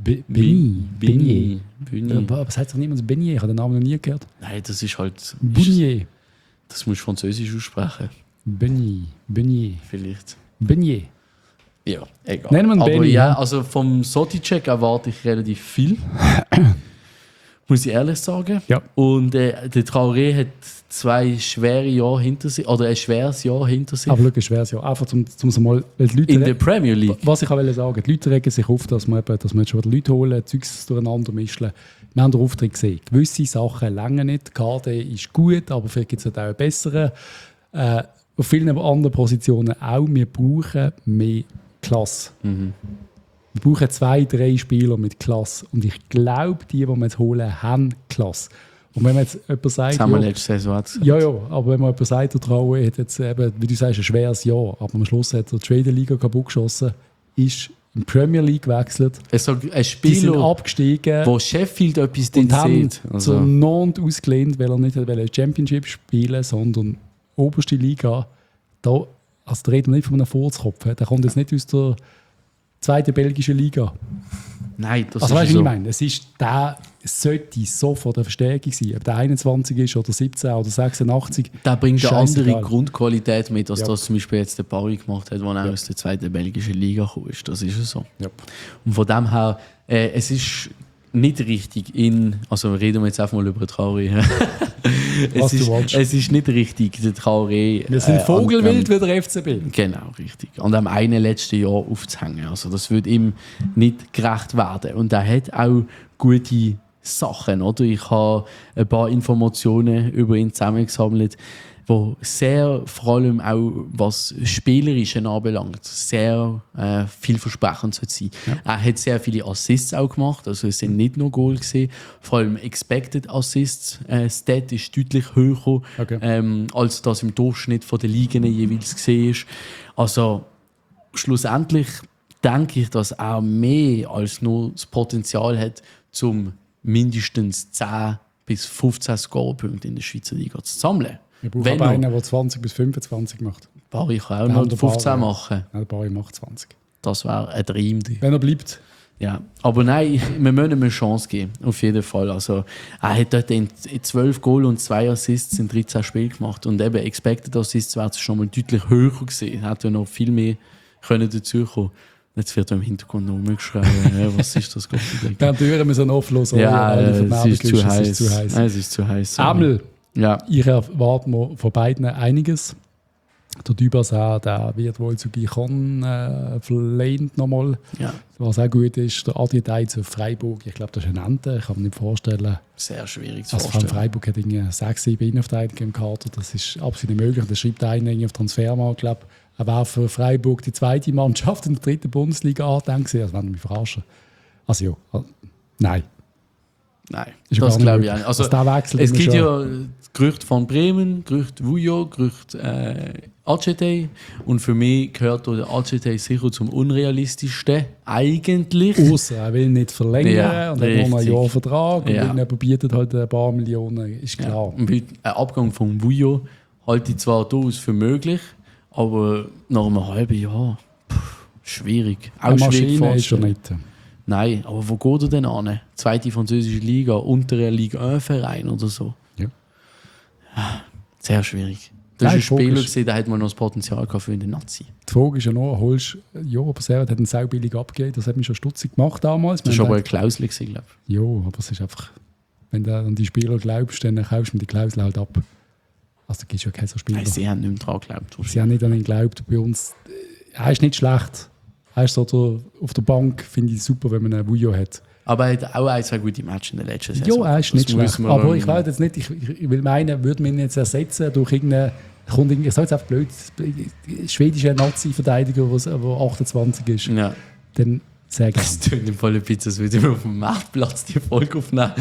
Beignet. Aber es heißt doch niemand Beignet. Ich habe den Namen noch nie gehört. Nein, das ist halt... Beignet. Das musst du Französisch aussprechen. Beignet. Vielleicht. Beignet. Ja, egal. Nennen wir ihn Aber Benny, ja, also vom Sotichek erwarte ich relativ viel. Muss ich ehrlich sagen. Ja. Und der Traoré hat 2 schwere Jahre hinter sich, oder ein schweres Jahr hinter sich. Aber schau, ein schweres Jahr. Einfach zum mal, weil die Leute in der Premier League. Was ich auch sagen, die Leute regen sich auf, dass wir jetzt schon wieder Leute holen, Zeugs durcheinander mischen. Wir haben den Auftritt gesehen. Gewisse Sachen länger nicht. Die KD ist gut, aber vielleicht gibt es auch einen besseren. Auf vielen anderen Positionen auch. Wir brauchen mehr Klasse. Mhm. Wir brauchen 2, 3 Spieler mit Klasse. Und ich glaube, die wir jetzt holen, haben Klasse. Und wenn man jetzt jemand sagt... Das haben wir letzte Saison gesagt. Ja, aber wenn man jemand sagt, der Traoré hat jetzt eben, wie du sagst, ein schweres Jahr, aber am Schluss hat er die Schweden Liga kaputt geschossen, ist in die Premier League gewechselt. Ein Spieler, die sind abgestiegen. Wo Sheffield etwas drin sieht. Also. Zur Not ausgelehnt, weil er nicht Championship spielen, sondern oberste Liga. Da reden wir nicht von einem Furzkopf. Der kommt jetzt nicht aus der 2. belgischen Liga. Nein, das also, ist weißt du, so. Ich meine, es sollte sofort eine Verstärkung sein. Ob der 21 ist oder 17 oder 86. Da bringt eine andere Grundqualität mit, als das zum Beispiel jetzt der Barry gemacht hat, der auch aus der 2. belgischen Liga gekommen ist. Das ist so. Ja. Und von dem her, es ist nicht richtig also reden wir jetzt einfach mal über Traoré. Es ist nicht richtig, der Traoré... Wir sind vogelwild wie der FCB. Genau, richtig. Und am einen letzten Jahr aufzuhängen. Also das wird ihm nicht gerecht werden. Und er hat auch gute Sachen, oder? Ich habe ein paar Informationen über ihn zusammengesammelt. wo sehr, vor allem auch was Spielerische anbelangt, sehr vielversprechend sein. Ja. Er hat sehr viele Assists auch gemacht, also es sind nicht nur Goal gesehen, vor allem Expected Assists Stat ist deutlich höher, als das im Durchschnitt von den Ligen jeweils gesehen ist. Also schlussendlich denke ich, dass er mehr als nur das Potenzial hat, zum mindestens 10 bis 15 Scorepunkte in der Schweizer Liga zu sammeln. Wir brauchen aber einen, der 20 bis 25 macht. Barry kann auch noch 15 machen. Ja, der Barry macht 20. Das wäre ein Dream. Wenn er bleibt. Ja, aber nein, wir müssen ihm eine Chance geben, auf jeden Fall. Also, er hat dort 12 Goal und 2 Assists in 13 Spielen gemacht. Und eben Expected Assists wäre schon mal deutlich höher gewesen. Er hätte ja noch viel mehr dazukommen. Jetzt wird er im Hintergrund noch umgeschrieben. Was ist das? Dann Türen müssen auflösen. Ja, es ist zu heiß. Es ist zu heiß. Amel, ich erwarte von beiden einiges. Der Dubassin, der wird wohl zu Gijon verlehnt nochmal. Ja. Was auch gut ist, der Adi Deitz auf Freiburg. Ich glaube, das ist ein Ente. Ich kann mir nicht vorstellen. Sehr schwierig zu vorstellen. Also Freiburg hat 6, 7 Innenverteidiger im Kader. Das ist absolut nicht möglich. Da schreibt einer auf Transfermarkt, glaube ich. Er war für Freiburg die zweite Mannschaft in der 3. Bundesliga angedenkt. Das wollen wir mich verarschen. Also ja, nein. Nein, das glaube ich auch nicht. Also, es gibt ja Gerüchte von Bremen, Gerüchte Vujo, Gerüchte ACT. Und für mich gehört der ACT sicher zum unrealistischsten. Eigentlich. Außer er will nicht verlängern und hat noch ein Jahr Vertrag. Und jemand bietet halt ein paar Millionen, ist klar. Ja. Ein Abgang von Vujo halte ich zwar durchaus für möglich, aber nach einem halben Jahr schwierig. Auch schwierig ist schon nicht. Nein, aber wo geht er denn an? Zweite französische Liga, untere Liga 1 Verein oder so? Ja. Sehr schwierig. Das ist ein Spieler, der hat mal noch das Potenzial für den Nazi. Die Frage ist ja noch, aber Servet hat einen sehr billig abgegeben. Das hat mich schon stutzig gemacht damals. Das war aber eine Klausel, glaube ich. Ja, aber es ist einfach, wenn du an die Spieler glaubst, dann kaufst du mir die Klausel halt ab. Also da gibt es ja keine so Spieler. Nein, sie haben nicht mehr daran geglaubt. Sie haben nicht an ihn geglaubt. Bei uns, er ist nicht schlecht. Er ist so auf der Bank, finde ich super, wenn man einen Vujo hat. Aber er hat auch ein, zwei gute Matches in der letzten Saison. Ja, er ist nicht schlecht. Aber ich weiß jetzt nicht, ich will meinen, würde man ihn jetzt ersetzen durch irgendeinen, ich sage jetzt einfach blöd, schwedischer Nazi-Verteidiger, der 28 ist. Ja. Dann sehr gerne. Das tut im Fall ein bisschen, als würde ich auf dem Marktplatz die Folge aufnehmen.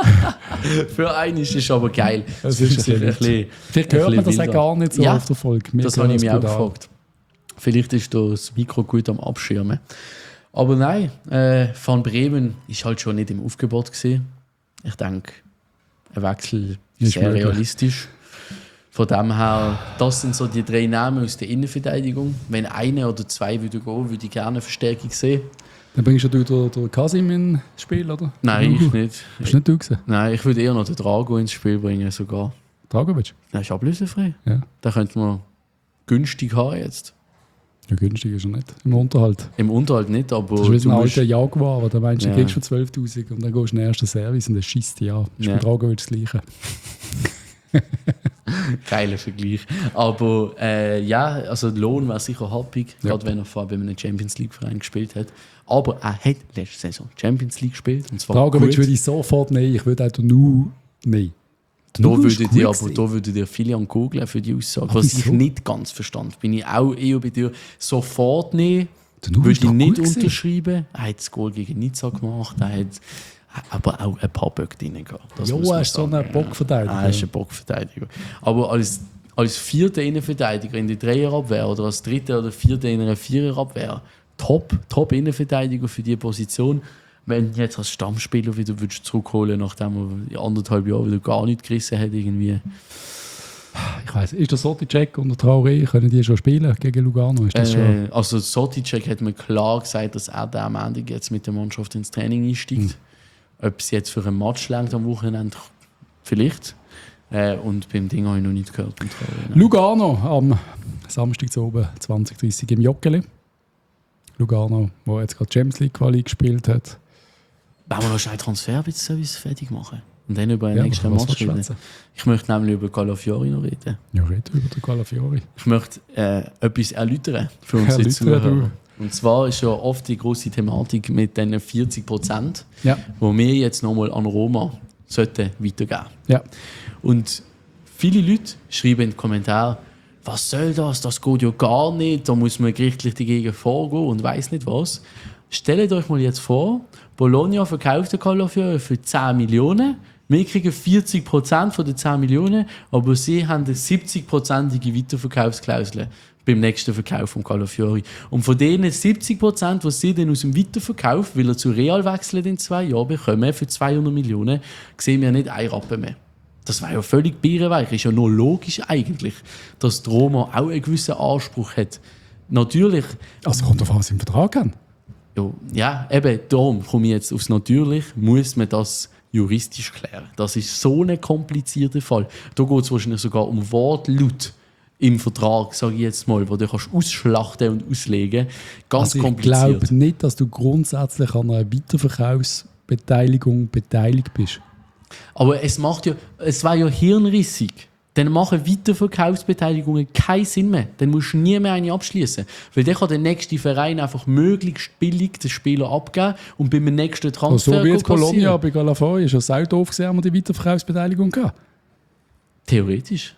Für einen ist es aber geil. Das ist ein bisschen vielleicht hört man das ja gar nicht so auf der Folge. Das habe ich mich auch gefragt. Vielleicht ist das Mikro gut am Abschirmen. Aber nein, Van Bremen ist halt schon nicht im Aufgebot gewesen. Ich denke, ein Wechsel ist sehr realistisch. Von dem her, das sind so die 3 Namen aus der Innenverteidigung. Wenn einer oder 2 würde gehen, würde ich gerne eine Verstärkung sehen. Dann bringst du den Kasim ins Spiel, oder? Nein, ich nicht. Bist du nicht du gewesen? Nein, ich würde eher noch den Drago ins Spiel bringen sogar. Dragovic? Der ist ablösefrei. Ja. Den könnte man günstig haben jetzt. Ja, günstig ist er nicht. Im Unterhalt. Im Unterhalt nicht, aber... Das ist wie ein alter Jaguar, da meinst du, kriegst du 12'000 und dann gehst du in den ersten Service und dann schießt dich an. Das ist bei Dragovic das Gleiche. Geiler Vergleich. Aber also der Lohn war sicher happig, gerade wenn er vorher bei einem Champions League-Verein gespielt hat. Aber er hat letzte Saison Champions League gespielt. Und zwar Dragovic würde ich sofort nehmen, ich würde auch nur nehmen. Da würde dir viele an googeln für die Aussage. Was ich nicht ganz verstand, bin ich auch eher bei dir. Sofort nehmen, würde ich nicht unterschreiben. Er hat das Goal gegen Nizza gemacht, er hat aber auch ein paar Böcke drin gehabt. Ja, er ist so ein Bockverteidiger. Er ist ein Bockverteidiger. Aber als 4. Innenverteidiger in der 3er-Abwehr oder als 3. oder 4. in einer 4er-Abwehr, top Innenverteidiger für diese Position. Wenn jetzt als Stammspieler wieder zurückholen, nachdem er 1,5 Jahre wieder gar nicht gerissen hat, irgendwie. Ich weiss, ist der Soticek und der Traoré, können die schon spielen gegen Lugano? Ist das schon? Also Soticek hat mir klar gesagt, dass er am Ende jetzt mit der Mannschaft ins Training einsteigt. Ob es jetzt für ein Match langt am Wochenende, vielleicht. Und beim Ding habe ich noch nicht gehört. Lugano am Samstag oben 20:30 im Joggeli. Lugano, wo jetzt gerade Champions League Quali gespielt hat. Wollen wir wahrscheinlich Transferservice fertig machen? Und dann über den nächsten Match reden. Ich möchte nämlich über Calafiori noch reden. Ja, reden über den Calafiori. Ich möchte etwas erläutern für unsere Zuhörer. Und zwar ist ja oft die grosse Thematik mit den 40%, wo wir jetzt nochmal an Roma sollten weitergeben. Ja. Und viele Leute schreiben in den Kommentaren, was soll das? Das geht ja gar nicht. Da muss man gerichtlich dagegen vorgehen und weiss nicht was. Stellt euch mal jetzt vor, Bologna verkauft den Calafiori für 10 Millionen. Wir kriegen 40% von den 10 Millionen, aber sie haben eine 70%ige Weiterverkaufsklausel beim nächsten Verkauf vom Calafiori. Und von denen 70%, die sie dann aus dem Weiterverkauf, weil er zu Real wechselt in 2 Jahren, bekommen für 200 Millionen, sehen wir nicht einen Rappen mehr. Das war ja völlig bierenweich. Ist ja nur logisch eigentlich, dass die Roma auch einen gewissen Anspruch hat. Natürlich. Also kommt auf was im Vertrag an. Ja, eben, darum komme ich jetzt aufs Natürlich, muss man das juristisch klären. Das ist so ein komplizierter Fall. Da geht es wahrscheinlich sogar um Wortlaut im Vertrag, sage ich jetzt mal, wo du kannst ausschlachten und auslegen. Ganz kompliziert. Ich glaube nicht, dass du grundsätzlich an einer Weiterverkaufsbeteiligung beteiligt bist. Aber es war ja hirnrissig. Dann machen Weiterverkaufsbeteiligungen keinen Sinn mehr. Dann musst du nie mehr eine abschließen. Weil dann kann der nächste Verein einfach möglichst billig den Spieler abgeben und beim nächsten Transfer so wie jetzt Bologna bei Calafiori ist ja sau doof gesehen, haben wir die Weiterverkaufsbeteiligung gehabt. Theoretisch.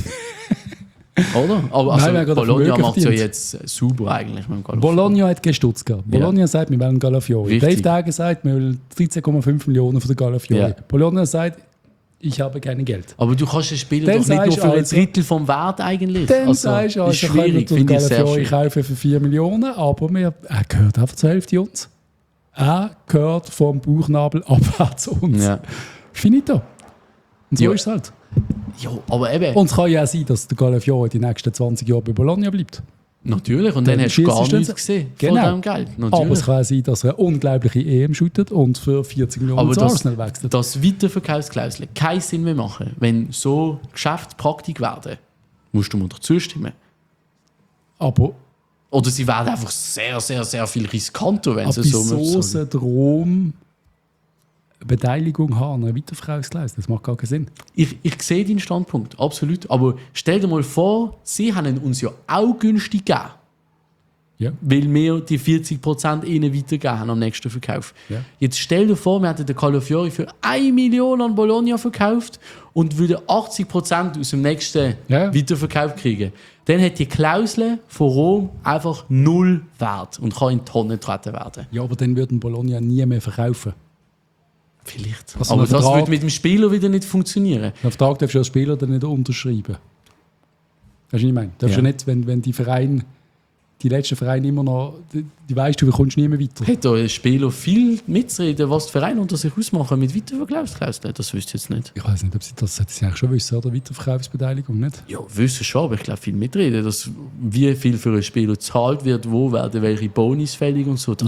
Oder? Aber also Nein, Bologna macht es ja jetzt super eigentlich mit dem Calafiori. Bologna hat gestutzt gehabt. Bologna sagt, wir wollen Calafiori. Dave Dagen sagt, wir wollen 13,5 Millionen für den Calafiori. Ja. Bologna sagt, ich habe kein Geld. Aber du kannst den Spieler doch nicht nur für ein Drittel vom Wert eigentlich. Dann sagst du, also können wir Calafiori kaufen für 4 Millionen, aber er gehört einfach zur Hälfte uns. Er gehört vom Bauchnabel abwärts uns. Ja. Finito. Und so ist es halt. Ja, aber eben. Und es kann ja auch sein, dass der Calafiori die nächsten 20 Jahre bei Bologna bleibt. Natürlich, und dann hast du gar nichts gesehen von diesem Geld. Natürlich. Aber es kann auch sein, dass er eine unglaubliche EM shootet und für 40 Millionen zu Arsenal wechselt. Das Weiterverkaufsklausel keinen Sinn mehr machen, wenn so Geschäftspraktik werden, musst du mir doch zustimmen. Aber... Oder sie werden einfach sehr, sehr, sehr viel riskanter, wenn sie so machen. Aber Rom Beteiligung haben an einer Weiterverkaufsklausel, das macht gar keinen Sinn. Ich sehe deinen Standpunkt, absolut. Aber stell dir mal vor, sie haben uns ja auch günstig gegeben. Ja. Weil wir die 40% ihnen weitergegeben haben am nächsten Verkauf. Ja. Jetzt stell dir vor, wir hätten den Calafiori für 1 Million an Bologna verkauft und würden 80% aus dem nächsten Weiterverkauf kriegen. Dann hat die Klausel von Rom einfach 0 Wert und kann in die Tonne getreten werden. Ja, aber dann würden Bologna nie mehr verkaufen. Vielleicht. Also aber das würde mit dem Spieler wieder nicht funktionieren. Einen Vertrag darfst du als Spieler dann nicht unterschreiben. Weißt du, was ich meine? Darfst du nicht, wenn die letzten Vereine immer noch, die weißt du kommst nie mehr weiter. Hat da ein Spieler viel mitzureden, was die Vereine unter sich ausmachen mit Weiterverkaufsklauseln? Das wüsste ich jetzt nicht. Ich weiß nicht, ob sie das eigentlich schon wissen, oder? Weiterverkaufsbeteiligung, nicht? Ja, wissen schon, aber ich glaube, viel mitreden, dass wie viel für einen Spieler gezahlt wird, wo werden welche Bonis fällig und so. Das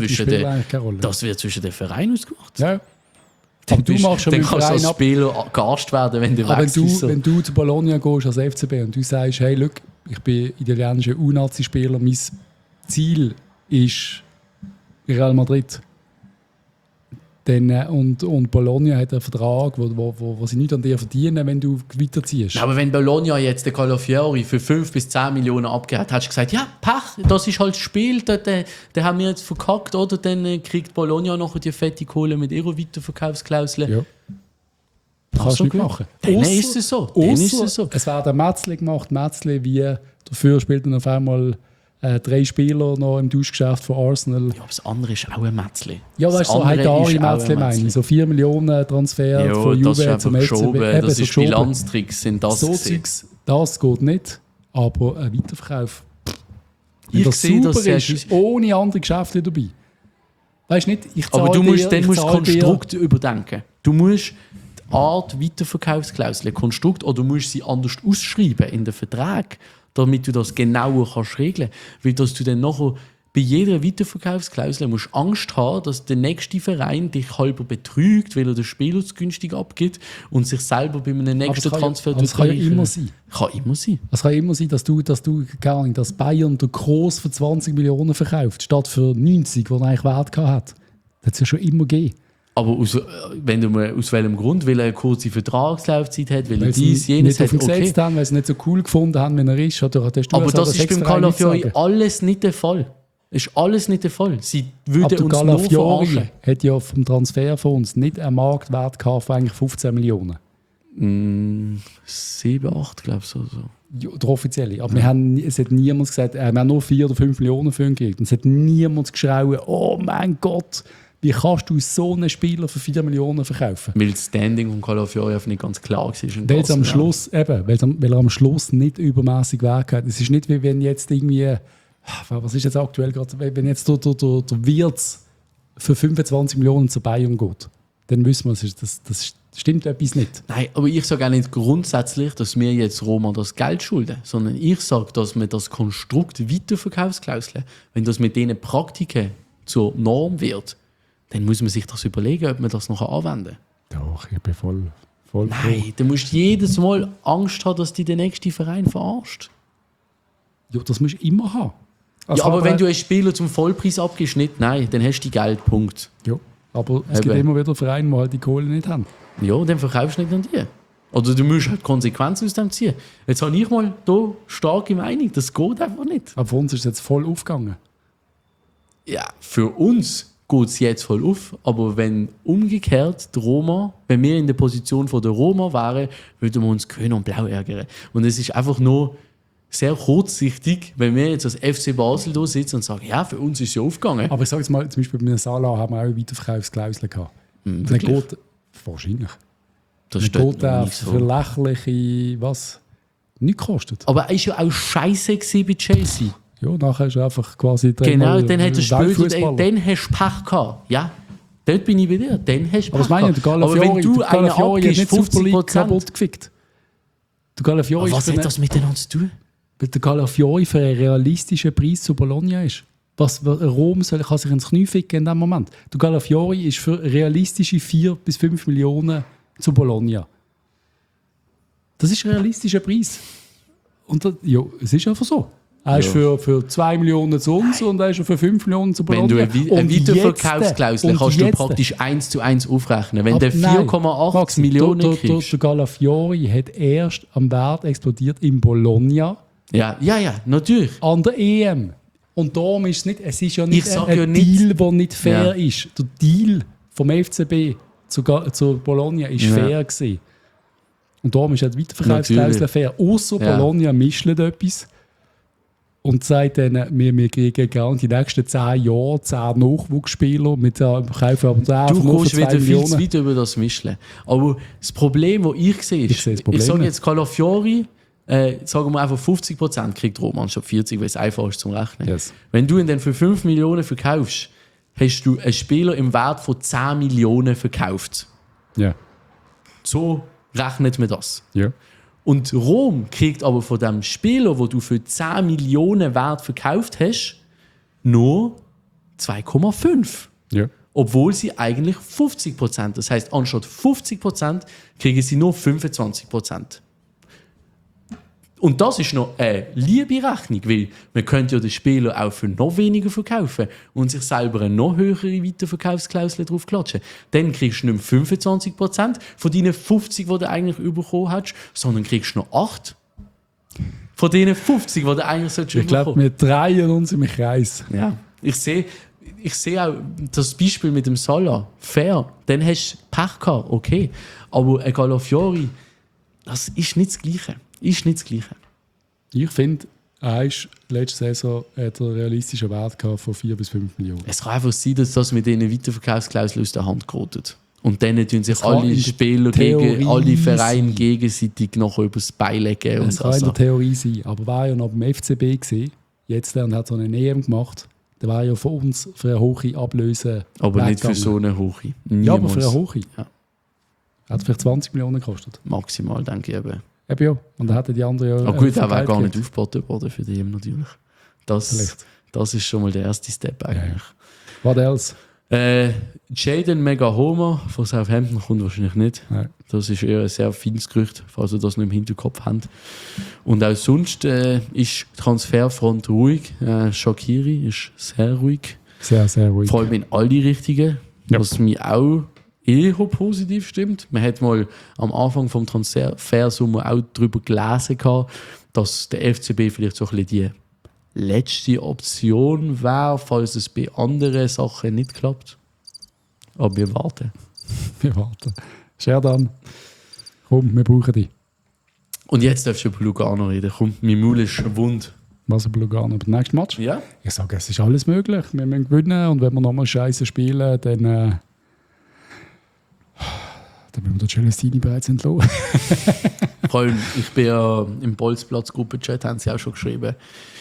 wird zwischen den Vereinen ausgemacht. Ja. Aber du machst schon dann kannst du als Spieler Gast werden, wenn du wechselst. Wenn du zu Bologna gehst als FCB und du sagst, hey, look, ich bin italienischer U-Nazi-Spieler, mein Ziel ist Real Madrid. Und Bologna hat einen Vertrag, wo sie nicht an dir verdienen, wenn du weiterziehst. Aber wenn Bologna jetzt den Calafiori für 5 bis 10 Millionen abgegeben hat, hast du gesagt, ja, Pech, das ist halt das Spiel, den haben wir jetzt verkackt, oder? Dann kriegt Bologna noch die fette Kohle mit ihrer Weiterverkaufsklausel. Ja. Das kannst du nicht machen. Dann ist es so. Es wird Metzli gemacht, Metzli wie dafür spielt dann auf einmal 3 Spieler noch im Tauschgeschäft von Arsenal. Ja, aber das andere ist auch ein Metzli. Ja, weißt du, so Haidari Metzli meine ich. So 4 Millionen Transfer von Juve zum FCB. Das ist Bilanztricks, sind das so Zeugs, das geht nicht, aber ein Weiterverkauf. Ich sehe das sehr ist, ohne andere Geschäfte dabei. Weißt du nicht, ich zahle aber du musst das Konstrukt überdenken. Du musst die Art Weiterverkaufsklausel, Konstrukt, oder du musst sie anders ausschreiben in den Vertrag, damit du das genauer kannst regeln. Weil dass du dann nachher bei jeder Weiterverkaufsklausel musst Angst haben, dass der nächste Verein dich halber betrügt, weil er den Spieler zu günstig abgibt und sich selber bei einem nächsten Transfer... Das kann ja immer sein. Kann immer sein. Es kann immer sein, dass dass Bayern den Gross für 20 Millionen verkauft, statt für 90, wo er eigentlich Wert hat. Das hat es ja schon immer gegeben. Aber aus welchem Grund? Weil er eine kurze Vertragslaufzeit hat, weil er dies, jenes hat, okay. Haben, weil sie nicht so cool gefunden haben, wenn er ist. Oder aber das ist beim Calafiori alles nicht der Fall. Das ist alles nicht der Fall. Sie würden uns nur verarschen. Hat ja vom Transfer von uns nicht einen Marktwert gehabt von eigentlich 15 Millionen. 7, 8, glaube ich. So. Ja, der offizielle. Aber es hat niemand gesagt, wir haben nur 4 oder 5 Millionen für ihn gekriegt. Und es hat niemand geschrien, oh mein Gott, wie kannst du so einen Spieler für 4 Millionen verkaufen? Weil das Standing von Calafiori einfach nicht ganz klar war. Weil es am Schluss, weil er am Schluss nicht übermäßig Wert hat. Es ist nicht wie wenn jetzt irgendwie, was ist jetzt aktuell gerade, wenn jetzt der Wirtz für 25 Millionen zu Bayern geht, dann wissen wir, das stimmt etwas nicht. Nein, aber ich sage auch nicht grundsätzlich, dass wir jetzt Roma das Geld schulden, sondern ich sage, dass man das Konstrukt Weiterverkaufsklausel, wenn das mit diesen Praktiken zur Norm wird, dann muss man sich das überlegen, ob man das noch anwenden kann. Doch, ich bin voll Nein, du musst jedes Mal Angst haben, dass dich der nächste Verein verarscht. Ja, das musst du immer haben. Ja, aber wenn du einen Spieler zum Vollpreis abgibst, nicht, nein, dann hast du die Geld, Punkt. Ja, aber es gibt immer wieder Vereine, die halt die Kohle nicht haben. Ja, dann verkaufst du nicht an die. Oder du musst halt Konsequenzen aus dem ziehen. Jetzt habe ich mal hier starke Meinung, das geht einfach nicht. Aber für uns ist es jetzt voll aufgegangen. Ja, für uns geht es jetzt voll auf, aber wenn umgekehrt die Roma, wenn wir in der Position von der Roma wären, würden wir uns grün und blau ärgern. Und es ist einfach nur sehr kurzsichtig, wenn wir jetzt als FC Basel da sitzen und sagen, ja, für uns ist es ja aufgegangen. Aber ich sage jetzt mal, zum Beispiel bei einem Salah haben wir auch eine Weiterverkaufsklausel gehabt. Dann geht, wahrscheinlich. Das dann geht steht nicht für lächerliche, was? Nichts kostet. Aber er war ja auch scheiße bei Chelsea. Ja, nachher ist er einfach quasi... Genau, dann hat er später, dann hast du Pech gehabt. Ja, dort bin ich bei dir. Dann hast du Pech gehabt. Aber wenn du einen abgibst, 50% kaputt gefickt. Was hat das miteinander zu tun? Weil der Calafiori für einen realistischen Preis zu Bologna ist. Rom kann sich ins Knie ficken in diesem Moment. Der Calafiori ist für realistische 4 bis 5 Millionen zu Bologna. Das ist ein realistischer Preis. Und das, ja, es ist einfach so. Er ist für 2 Millionen zu uns und er ist für 5 Millionen zu Bologna. Wenn du eine Weiterverkaufsklausel kannst du praktisch 1:1 aufrechnen. Wenn du 4,8 Millionen kriegst. Der Calafiori hat erst am Wert explodiert in Bologna. Ja, natürlich. An der EM. Und darum ist es ist ja nicht ein Deal, der nicht fair ist. Der Deal vom FCB zu Bologna war fair gewesen. Und darum ist die Weiterverkaufsklausel fair. Ausser Bologna mischt etwas und sagt dann, wir kriegen gerne die nächsten 10 Jahre 10 Nachwuchsspieler mit Verkäufen aber 10 Du kommst wieder viel zu weit über das Mischen. Aber das Problem, das ich sehe, ist, ich sage jetzt Calafiori, sagen wir einfach 50% kriegt Roma anstatt 40%, weil es einfach ist zum Rechnen. Yes. Wenn du ihn dann für 5 Millionen verkaufst, hast du einen Spieler im Wert von 10 Millionen verkauft. Ja. So rechnet man das. Ja. Und Rom kriegt aber von dem Spieler, wo du für 10 Millionen Wert verkauft hast, nur 2,5. Ja. Obwohl sie eigentlich 50%. Das heißt, anstatt 50% kriegen sie nur 25%. Und das ist noch eine liebe Rechnung, weil man könnte ja den Spieler auch für noch weniger verkaufen und sich selber eine noch höhere Weiterverkaufsklausel drauf klatschen. Dann kriegst du nicht mehr 25% von deinen 50, die du eigentlich bekommen hast, sondern kriegst du noch 8 von denen 50, die du eigentlich bekommen. Ich glaube, wir drehen uns im Kreis. Ja, ich sehe auch das Beispiel mit dem Salah. Fair. Dann hast du Pech gehabt, okay. Aber ein Calafiori, das ist nicht das Gleiche. Ich finde, letzte Saison hat er einen realistischen Wert gehabt von 4 bis 5 Millionen. Es kann einfach sein, dass das mit diesen Weiterverkaufsklauseln aus der Hand gerät. Und dann tun sich alle Spieler gegen alle Vereine gegenseitig noch übers Bein legen. Das kann in der Theorie sein. Aber war ja noch beim FCB gewesen, jetzt und hat so eine EM gemacht. Der war ja von uns für eine hohe Ablöse. Aber nicht für so eine hohe. Niemals. Ja, aber für eine hohe. Ja. Hat vielleicht 20 Millionen gekostet. Maximal, denke ich eben. Eben ja. Und dann hätten die anderen ja. Gut, er wäre gar nicht aufgeboten worden für die natürlich. Das ist schon mal der erste Step eigentlich. Ja. Was else? Jadon Megahoma von Southampton kommt wahrscheinlich nicht. Nein. Das ist eher ein sehr feines Gerücht, falls ihr das noch im Hinterkopf habt. Und auch sonst ist die Transferfront ruhig. Shaqiri ist sehr ruhig. Sehr, sehr ruhig. Vor allem in all die Richtigen, was mich auch eher positiv stimmt. Man hat mal am Anfang vom Transfersommer auch darüber gelesen, dass der FCB vielleicht so ein bisschen die letzte Option wäre, falls es bei anderen Sachen nicht klappt. Aber wir warten. Wir warten. Scherdan, Komm, wir brauchen dich. Und jetzt darfst du über Lugano reden. Komm, mein Maul ist wund. Was über Lugano? Über den nächsten Match? Ja? Ich sage, es ist alles möglich. Wir müssen gewinnen und wenn wir nochmal Scheiße spielen, dann müssen wir den Celestini bereits entlassen. Vor allem, ich bin ja im Bolzplatz-Gruppenchat, haben sie auch schon geschrieben.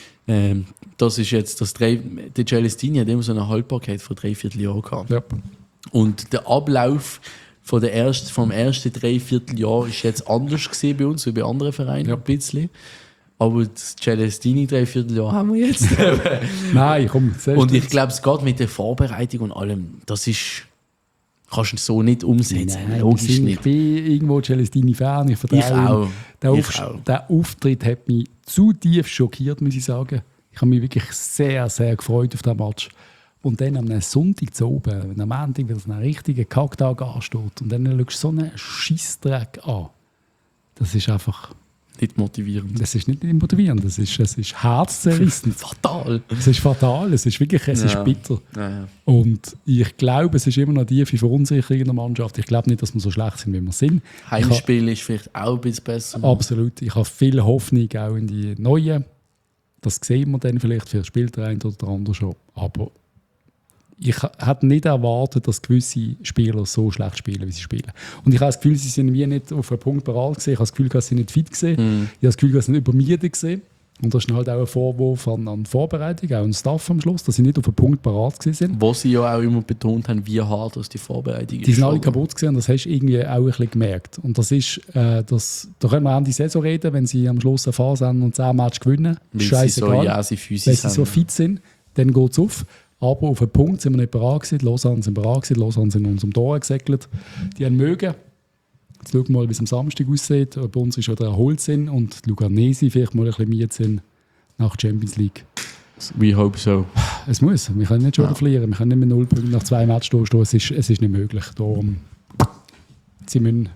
Das ist jetzt der Celestini hat immer so eine Haltbarkeit von 3/4 Jahren gehabt. Ja. Und der Ablauf vom ersten 3/4 Jahr ist jetzt anders gesehen bei uns, wie bei anderen Vereinen ein bisschen. Aber das Celestini 3/4 Jahr haben wir jetzt. Nein, komm. Und ich glaube, es geht mit der Vorbereitung und allem, das ist... Kannst du so nicht umsetzen. Nein, logisch ich nicht. bin irgendwo Celestini-Fan. Ich vertraue ihm. Der Auftritt hat mich zu tief schockiert, muss ich sagen. Ich habe mich wirklich sehr, sehr gefreut auf diesen Match. Und dann am Sonntag zu oben, wenn am Montag wieder so ein richtiger Kacktag ansteht und dann schaust du so einen Scheissdreck an. Das ist einfach... Nicht motivierend. Das ist nicht motivierend, es ist herzzerrissend. Fatal. Es ist fatal, es ist wirklich ist bitter. Ja. Und ich glaube, es ist immer noch tiefe Verunsicherung in der Mannschaft. Ich glaube nicht, dass wir so schlecht sind, wie wir sind. Heimspiel ist vielleicht auch ein bisschen besser. Absolut. Ich habe viel Hoffnung auch in die Neuen. Das sehen wir dann vielleicht, vielleicht spielt der eine oder der andere schon. Aber ich hätte nicht erwartet, dass gewisse Spieler so schlecht spielen, wie sie spielen. Und ich habe das Gefühl, sie sind wie nicht auf einen Punkt bereit gewesen. Ich habe das Gefühl, sie sind nicht fit gewesen. Ich habe das Gefühl, sie sind übermüdet gewesen. Und das ist halt auch ein Vorwurf an die Vorbereitung, auch an den Staff am Schluss, dass sie nicht auf einen Punkt bereit gewesen sind. Wo sie ja auch immer betont haben, wie hart das die Vorbereitung ist. Die sind alle kaputt gewesen und das hast du irgendwie auch ein bisschen gemerkt. Und das ist, da können wir auch an die Saison reden, wenn sie am Schluss eine Phase haben und 10 Matches gewinnen. Scheißegal. Weil sie so fit sind, dann geht es auf. Aber auf einen Punkt sind wir nicht bereit gewesen. Lausanne sind bereit gewesen. Lausanne sind uns um die Ohren gesegelt. Die haben mögen. Jetzt schauen wir mal, wie es am Samstag aussieht. Ob uns schon wieder erholt sind und die Luganesi vielleicht mal ein bisschen müde sind nach der Champions League. We hope so. Es muss. Wir können nicht schon wieder verlieren. Wir können nicht mehr 0 Punkte nach 2 Matches durchstehen. Es ist nicht möglich. Darum, sie müssen.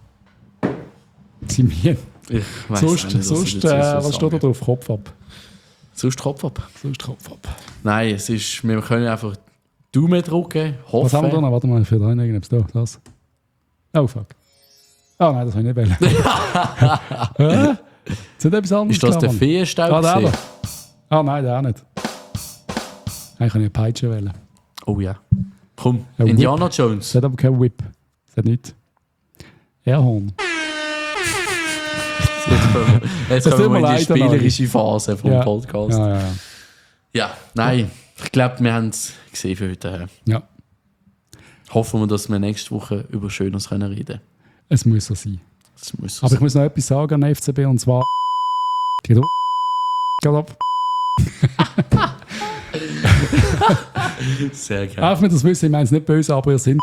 Ich weiss sonst, nicht, was steht da drauf? Kopf ab. Sonst Kopf ab. Nein, wir können einfach Daumen drücken, hoffen. Was haben wir da noch? Warte mal, für deine irgendwas da. Das. Oh, fuck. Ah, nein, das habe ich nicht wählen. Ist nicht etwas anderes? Ist das der Feenstaub? Nein, der auch nicht. Eigentlich kann ich eine Peitsche wählen. Oh ja. Komm, Ein Indiana Whip. Jones. Es hat aber kein Whip. Es hat nichts. Airhorn. Jetzt kommen wir in die spielerische Phase vom Podcast. Ja, nein. Ich glaube, wir haben es gesehen für heute. Ja. Hoffen wir, dass wir nächste Woche über Schönes reden können. Es muss so sein. Aber ich muss noch etwas sagen an den FCB und zwar. Geht ab. Sehr gerne. Auch wenn das wissen, ich meine es nicht böse, aber ihr sind.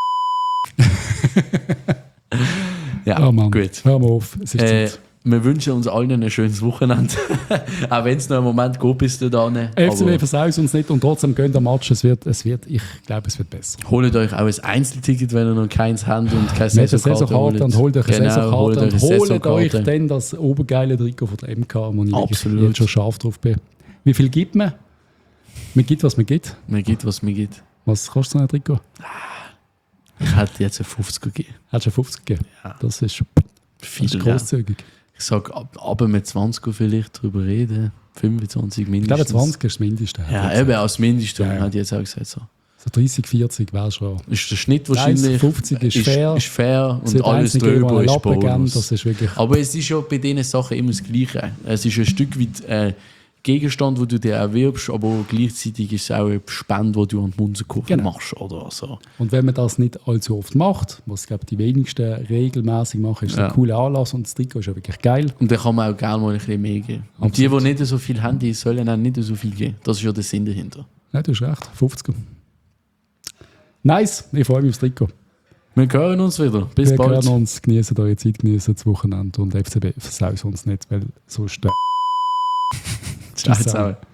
Ja, gut. Hör mal auf. Es ist Zeit. Wir wünschen uns allen ein schönes Wochenende. Auch wenn es noch einen Moment geht bis dahin. FCB versaut uns nicht und trotzdem gehen der Match. Ich glaube, es wird besser. Holt euch auch ein Einzelticket, wenn ihr noch keins habt und keine Saisonkarte holt. Und holt euch eine Saisonkarte und holt euch dann dann das obergeile Trikot von der MK, wo ich Absolut. jetzt schon scharf drauf bin. Wie viel gibt man? Man gibt, was man gibt. Man gibt, was man gibt. Was kostet so ein Trikot? Ich hätte jetzt ein 50 gegeben. Hättest du 50 gegeben? Ja. Das ist viel, großzügig. Ich sage, ab mit 20 vielleicht drüber reden. 25 mindestens. Ich glaube, 20 ist das Mindeste. Ja, eben als Mindeste, ja. hat ich jetzt auch gesagt. So 30, 40 wäre schon. Ist der Schnitt wahrscheinlich. 50 ist fair. Ist fair und alles drüber ist Bonus. Das ist wirklich. Aber es ist ja bei diesen Sachen immer das Gleiche. Es ist ein Stück weit Gegenstand, wo du dir erwirbst, aber gleichzeitig ist es auch eine Spende, die du an die Munsenkurve machst. Oder so. Und wenn man das nicht allzu oft macht, was glaube die wenigsten regelmäßig machen, ist es ein cooler Anlass und das Trikot ist ja wirklich geil. Und dann kann man auch gerne mal ein bisschen mehr geben. Und die nicht so viel haben, die sollen auch nicht so viel geben. Das ist ja der Sinn dahinter. Ja, du hast recht. 50. Nice, ich freue mich aufs Trikot. Wir hören uns wieder. Bis bald. Wir hören uns, genießen eure Zeit, genießen das Wochenende und FCB versaut uns nicht, weil sonst... Ciao zusammen.